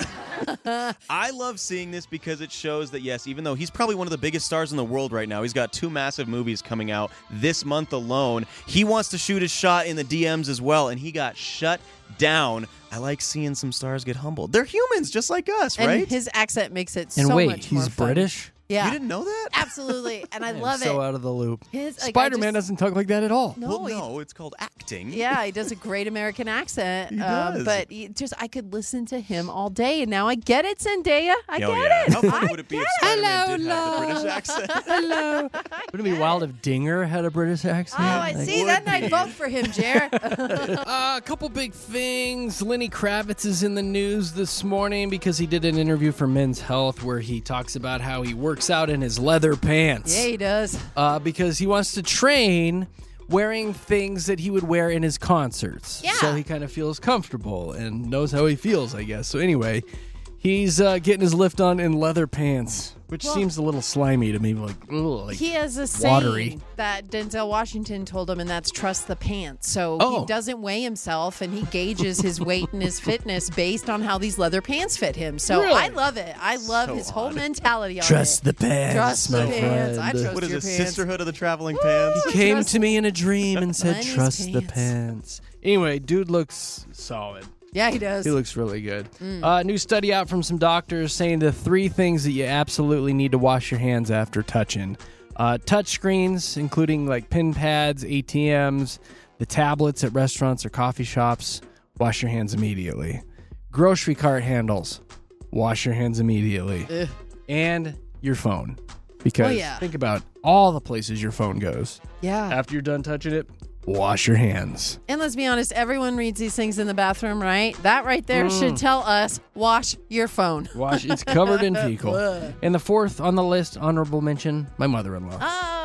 I love seeing this because it shows that, yes, even though he's probably one of the biggest stars in the world right now, he's got 2 massive movies coming out this month alone. He wants to shoot his shot in the DMs as well, and he got shut down. I like seeing some stars get humbled. They're humans just like us, right? And his accent makes it And so wait, much more he's fun. British? Yeah. You didn't know that? Absolutely. And I love so it. out of the loop. His, like, Spider-Man doesn't talk like that at all. No, Well, no, it's called acting. Yeah, he does a great American accent. He does. But I could listen to him all day, and now I get it, Zendaya. I get yeah. it. How funny would it be if Spider-Man did have the Hello. British accent? Hello. Wouldn't it be wild if Dinger had a British accent? Oh, I see. would Then I'd be. vote for him, Jared. A couple big things. Lenny Kravitz is in the news this morning because he did an interview for Men's Health where he talks about how he works out in his leather pants. Yeah, he does. Because he wants to train wearing things that he would wear in his concerts. Yeah. So he kind of feels comfortable and knows how he feels, I guess. So anyway, he's getting his lift on in leather pants, which seems a little slimy to me. Like He has a watery. saying that Denzel Washington told him, and that's trust the pants. So Oh. he doesn't weigh himself, and he gauges his weight and his fitness based on how these leather pants fit him. So Really? I love it. I love So his whole odd. mentality on Trust it. the pants, Trust my the pants. I friend. trust What is your it, pants. Sisterhood of the Traveling Pants? He came Trust- to me in a dream and said, Mine is trust the pants." pants. Anyway, dude looks solid. Yeah, he does. He looks really good. New study out from some doctors saying the 3 things that you absolutely need to wash your hands after touching. Touch screens, including like pin pads, ATMs, the tablets at restaurants or coffee shops, wash your hands immediately. Grocery cart handles, wash your hands immediately. Ugh. And your phone. Because Oh, yeah. think about all the places your phone goes. Yeah. After you're done touching it, wash your hands. And let's be honest, everyone reads these things in the bathroom, right? That right there should tell us, wash your phone. Wash. It's covered in fecal. And the 4th on the list, honorable mention, my mother-in-law.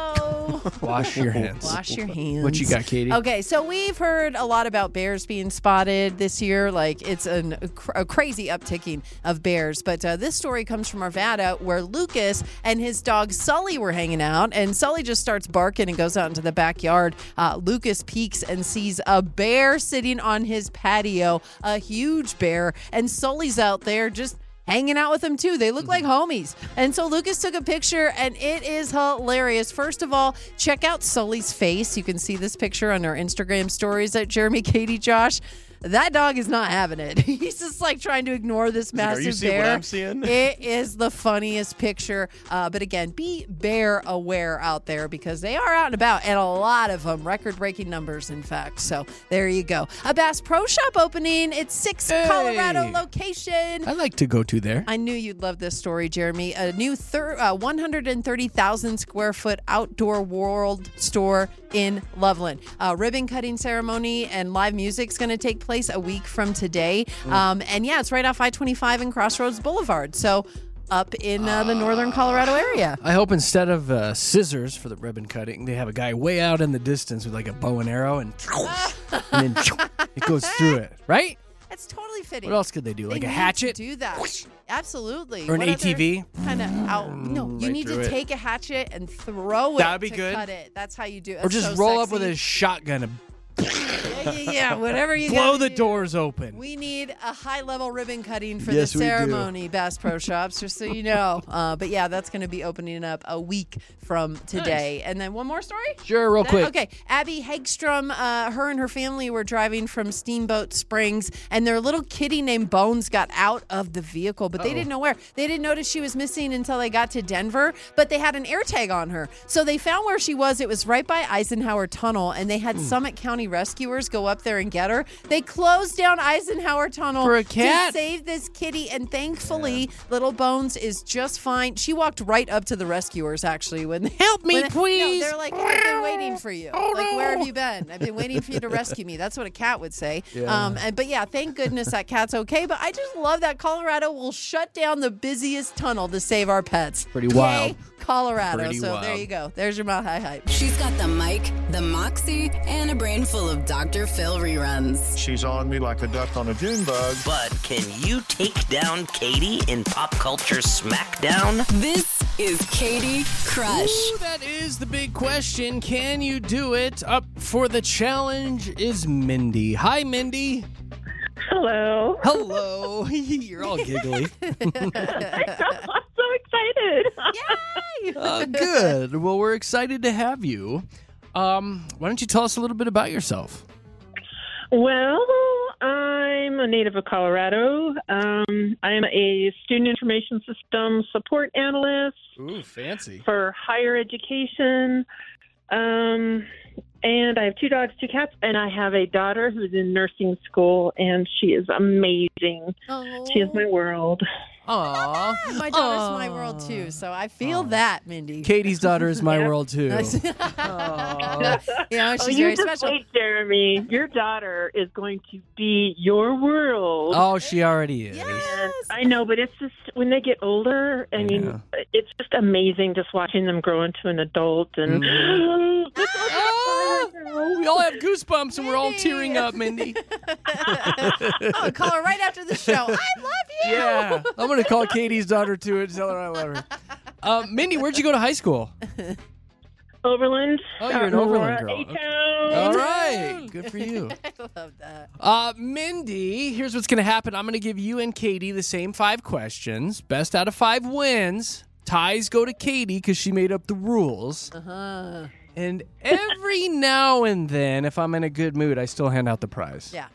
Oh. Wash your hands. Wash your hands. What you got, Katie? Okay, so we've heard a lot about bears being spotted this year. Like, it's a crazy upticking of bears. But this story comes from Arvada, where Lucas and his dog Sully were hanging out. And Sully just starts barking and goes out into the backyard. Lucas peeks and sees a bear sitting on his patio, a huge bear. And Sully's out there just hanging out with them too. They look like homies. And so Lucas took a picture, and it is hilarious. First of all, check out Sully's face. You can see this picture on our Instagram stories at Jeremy, Katie, Josh. That dog is not having it. He's just like trying to ignore this massive Are you seeing bear. what I'm seeing? It is the funniest picture. But again, be bear aware out there because they are out and about, and a lot of them, record-breaking numbers, in fact. So there you go. A Bass Pro Shop opening. It's 6 Colorado location. I like to go to there. I knew you'd love this story, Jeremy. A new 130,000 square foot outdoor world store in Loveland. Ribbon cutting ceremony and live music's going to take place a week from today. And yeah, it's right off I-25 and Crossroads Boulevard. So up in the northern Colorado area. I hope instead of scissors for the ribbon cutting, they have a guy way out in the distance with like a bow and arrow and then it goes through it, right? It's totally fitting. What else could they do? Like They a need hatchet? to do that. Absolutely. Or an What other ATV? Kind of out. No, you Right need through to it. take a hatchet and throw it That'd be to good. cut it. That's how you do it. Or That's just so roll up sexy. with a shotgun and Yeah, whatever you blow gotta the do. doors open. We need a high-level ribbon cutting for Yes, the we do. ceremony, Bass Pro Shops, just so you know. But yeah, that's going to be opening up a week from today. And then one more story? Sure, real quick. Okay, Abby Hagstrom, her and her family were driving from Steamboat Springs, and their little kitty named Bones got out of the vehicle, but they didn't know where. They didn't notice she was missing until they got to Denver, but they had an air tag on her. So they found where she was. It was right by Eisenhower Tunnel, and they had Summit County rescuers go up there and get her. They closed down Eisenhower Tunnel For a cat? to save this kitty, and thankfully, little Bones is just fine. She walked right up to the rescuers, actually. Help me, No, please. they're like, I've been waiting for you. Oh, Like, no. where have you been? I've been waiting for you to rescue me. That's what a cat would say. Yeah. But yeah, thank goodness that cat's okay. But I just love that Colorado will shut down the busiest tunnel to save our pets. Pretty Yay, wild. Colorado. Pretty so wild. there you go. There's your Mile High Hype. She's got the mic, the moxie, and a brain full of Dr. Phil reruns. She's on me like a duck on a June bug. But can you take down Katie in Pop Culture Smackdown? This is Katie Crush. Ooh, that is the big question. Can you do it? Up for the challenge is Mindy. Hi, Mindy. Hello. Hello. You're all giggly. I'm so excited. Yay! Good. Well, we're excited to have you. Why don't you tell us a little bit about yourself? Well, I'm a native of Colorado. I am a student information system support analyst. Ooh, fancy. For higher education. And I have 2 dogs, 2 cats, and I have a daughter who's in nursing school, and she is amazing. Oh. She is my world. Aw. My daughter's my world, too, so I feel that, Mindy. Katie's daughter is my world, too. Yeah, she's you very just special. wait, Jeremy. Your daughter is going to be your world. Oh, she already is. And I know, but it's just when they get older, I mean, it's just amazing just watching them grow into an adult. And we all have goosebumps and we're all tearing up, Mindy. Oh, call her right after the show. I love you. Yeah. I'm going to call Katie's daughter, too, and tell her I love her. Mindy, where'd you go to high school? Overland. Oh, you're an Overland girl. A-town. All right. Good for you. I love that. Mindy, here's what's going to happen. I'm going to give you and Katie the same 5 questions. Best out of 5 wins. Ties go to Katie because she made up the rules. Uh-huh. And every now and then, if I'm in a good mood, I still hand out the prize. Yeah.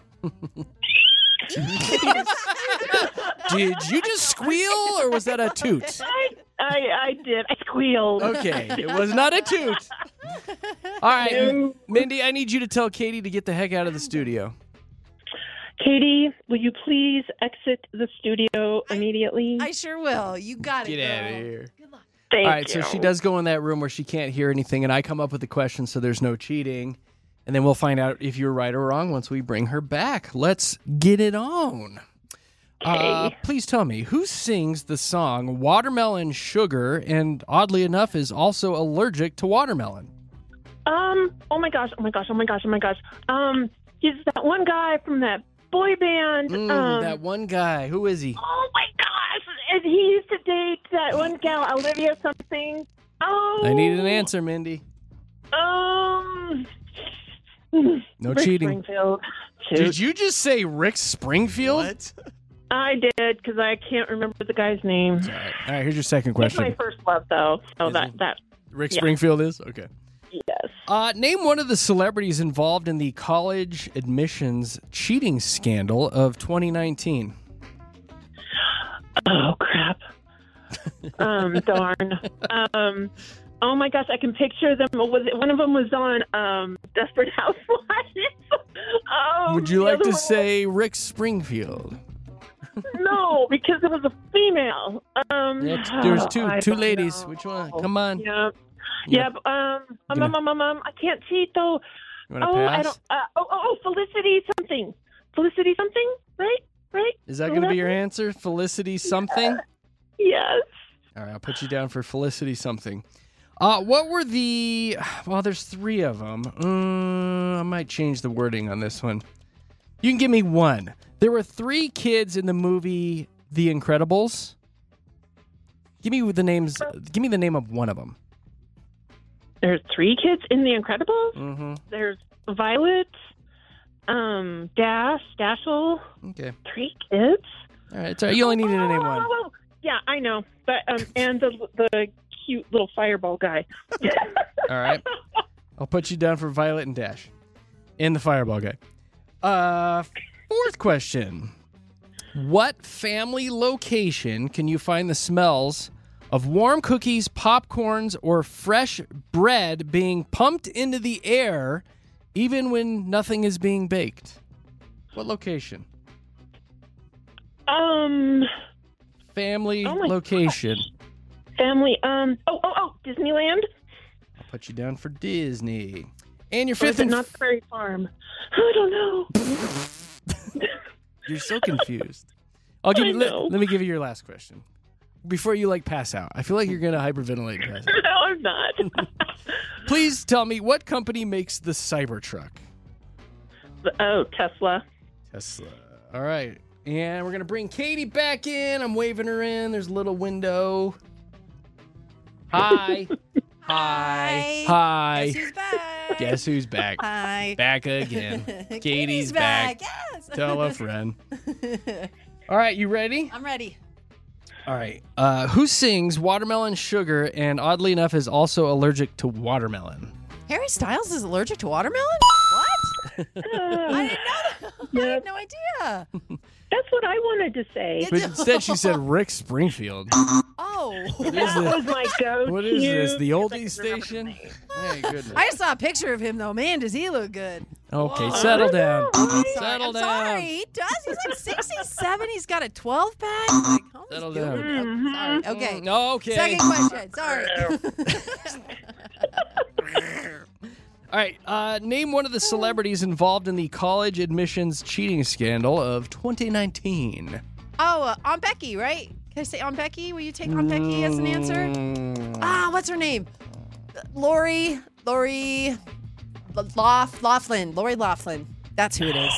Did you just squeal, or was that a toot? I did. I squealed. Okay, it was not a toot. All right, Mindy, I need you to tell Katie to get the heck out of the studio. Katie, will you please exit the studio immediately? I sure will. You got it. Get out of here. Good luck. Thank All right, you. so she does go in that room where she can't hear anything, and I come up with the question so there's no cheating. And then we'll find out if you're right or wrong once we bring her back. Let's get it on. Please tell me, who sings the song Watermelon Sugar and, oddly enough, is also allergic to watermelon? Oh my gosh. He's that one guy from that boy band. That one guy. Who is he? Oh my gosh. And he used to date that one gal, Olivia something. Oh. I need an answer, Mindy. No Rick cheating. Springfield. Did you just say Rick Springfield? What? I did, because I can't remember the guy's name. All right, here's your second He's question. my first love, though. So that Rick yeah. Springfield is? Okay. Yes. Name one of the celebrities involved in the college admissions cheating scandal of 2019. Oh, crap. Darn. Oh, my gosh, I can picture them. One of them was on Desperate Housewives. Would you like to say Rick Springfield? No, because it was a female. There's I two don't ladies. know. Which one? Come on. Yep. Yeah. Yep. I can't cheat though. You want to pass? I don't. Felicity something. Felicity something. Right. Is that going to be your answer? Felicity something? Yes. All right, I'll put you down for Felicity something. What were the... Well, there's 3 of them. I might change the wording on this one. You can give me one. There were 3 kids in the movie The Incredibles. Give me the names. Give me the name of one of them. There's 3 kids in The Incredibles. Mm-hmm. There's Violet, Dashiell. Okay. 3 kids. All right. Sorry, you only needed to name one. Oh, yeah, I know. But and the cute little fireball guy. All right. I'll put you down for Violet and Dash. And the fireball guy. 4th question. What family location can you find the smells of warm cookies, popcorns, or fresh bread being pumped into the air even when nothing is being baked? What location? Family location. Gosh. Family. Disneyland. I'll put you down for Disney. And your Or is 5th it and not Prairie Farm? I don't know. You're so confused. Let me give you your last question. Before you pass out. I feel like you're going to hyperventilate and pass out. No, I'm not. Please tell me, what company makes the Cybertruck? Tesla. Tesla. All right. And we're going to bring Katie back in. I'm waving her in. There's a little window. Hi. Hi. Guess who's back? Guess who's back? Hi. Back again. Katie's back. Yes. Tell a friend. All right, you ready? I'm ready. All right. Who sings Watermelon Sugar and oddly enough is also allergic to watermelon? Harry Styles is allergic to watermelon? What? I didn't know that. I had no idea. That's what I wanted to say. But instead she said Rick Springfield. Oh. That was my go-to. What is this? The oldies station? Hey, goodness. I just saw a picture of him, though. Man, does he look good. Okay, settle down. Settle down. Sorry, he does. He's like 67. He's got a 12-pack. Like, oh, Settle he's doing down. it. Sorry. Okay. Okay. Second question. Sorry. All right. Name one of the celebrities involved in the college admissions cheating scandal of 2019. Oh, Aunt Becky, right? Can I say Aunt Becky? Will you take Aunt Becky as an answer? What's her name? Lori Laughlin. Lori Laughlin. That's who it is.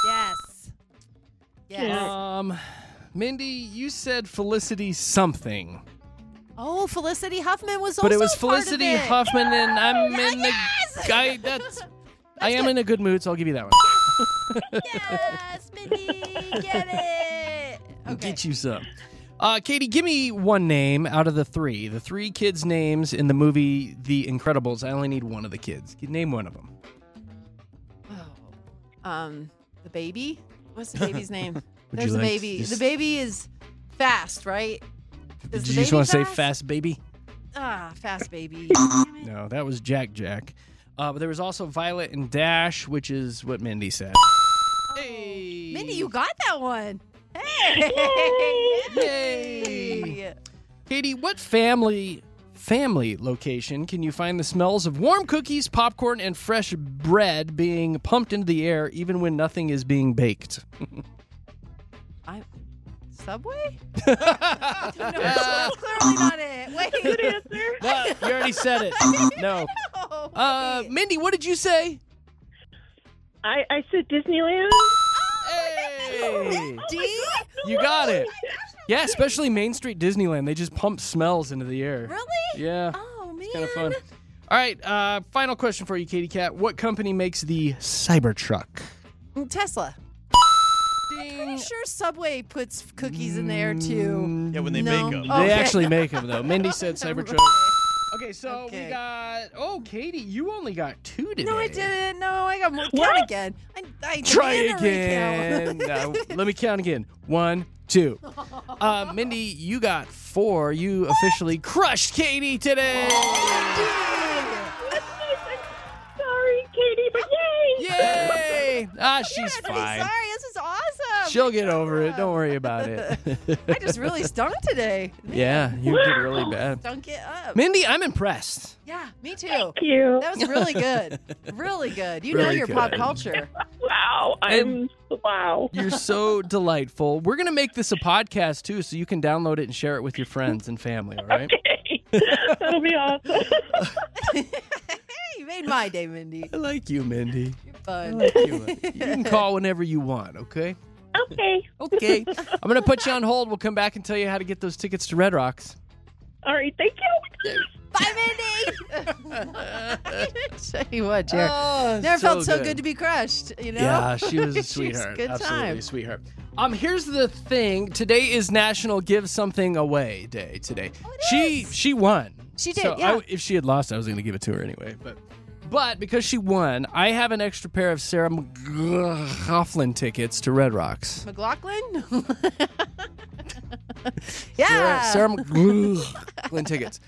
Yes. Mindy, you said Felicity something. Oh, Felicity Huffman was also But it was part of Felicity it. Huffman, and I'm in the guy. I am in a good mood, so I'll give you that one. Yes, Mindy, get it. I'll get you some. Katie, give me one name out of the three. The three kids' names in the movie The Incredibles. I only need one of the kids. Name one of them. The baby? What's the baby's name? Would There's you the like baby. just- The baby is fast, right? Is Did the you just baby want to say fast? Fast Baby? Fast baby. No, that was Jack Jack. But there was also Violet and Dash, which is what Mindy said. Hey. Mindy, you got that one. Hey. Yay. Katie, what family location can you find the smells of warm cookies, popcorn, and fresh bread being pumped into the air even when nothing is being baked? Subway? No, that's clearly not it. Wait. Good answer. No, you already said it. No. Mindy, what did you say? I said Disneyland. Hey. Mindy? You got it. Yeah, especially Main Street Disneyland. They just pump smells into the air. Really? Yeah. Oh, man. It's kind of fun. All right, final question for you, Katie Cat. What company makes the Cybertruck? Tesla. I'm pretty sure Subway puts cookies in there, too. Yeah, when they No. make them. They Okay. actually make them, though. Mindy said Cybertruck. Okay, so Okay. we got... Oh, Katie, you only got 2 today. No, I didn't. No, I got more. What? Count again. I Try demand a again. recount. No, let me count again. 1, 2. Mindy, you got 4. You officially crushed Katie today. Sorry, Katie, but yay! Yay! She's You don't have to be fine. sorry. This is awesome. She'll get over it. Don't worry about it. I just really stunk today. Yeah, you did really bad. Stunk it up. Mindy, I'm impressed. Yeah, me too. Thank you. That was really good. Really good. You know Really your pop good. culture. Wow. Wow. You're so delightful. We're going to make this a podcast, too, so you can download it and share it with your friends and family, all right? Okay. That'll be awesome. Hey, you made my day, Mindy. I like you, Mindy. You're I fun. like you. You can call whenever you want, okay? Okay. Okay. I'm going to put you on hold. We'll come back and tell you how to get those tickets to Red Rocks. All right. Thank you. Bye, Mindy. Tell you what, Jared. Oh, Never felt so good to be crushed, you know? Yeah, she was a She's sweetheart. good Absolutely time. a sweetheart. Here's the thing. Today is National Give Something Away Day today. She won. She did, So yeah. if she had lost, I was going to give it to her anyway. But because she won, I have an extra pair of Sarah McLachlan tickets to Red Rocks. McLaughlin? Yeah. Sarah McLachlan tickets.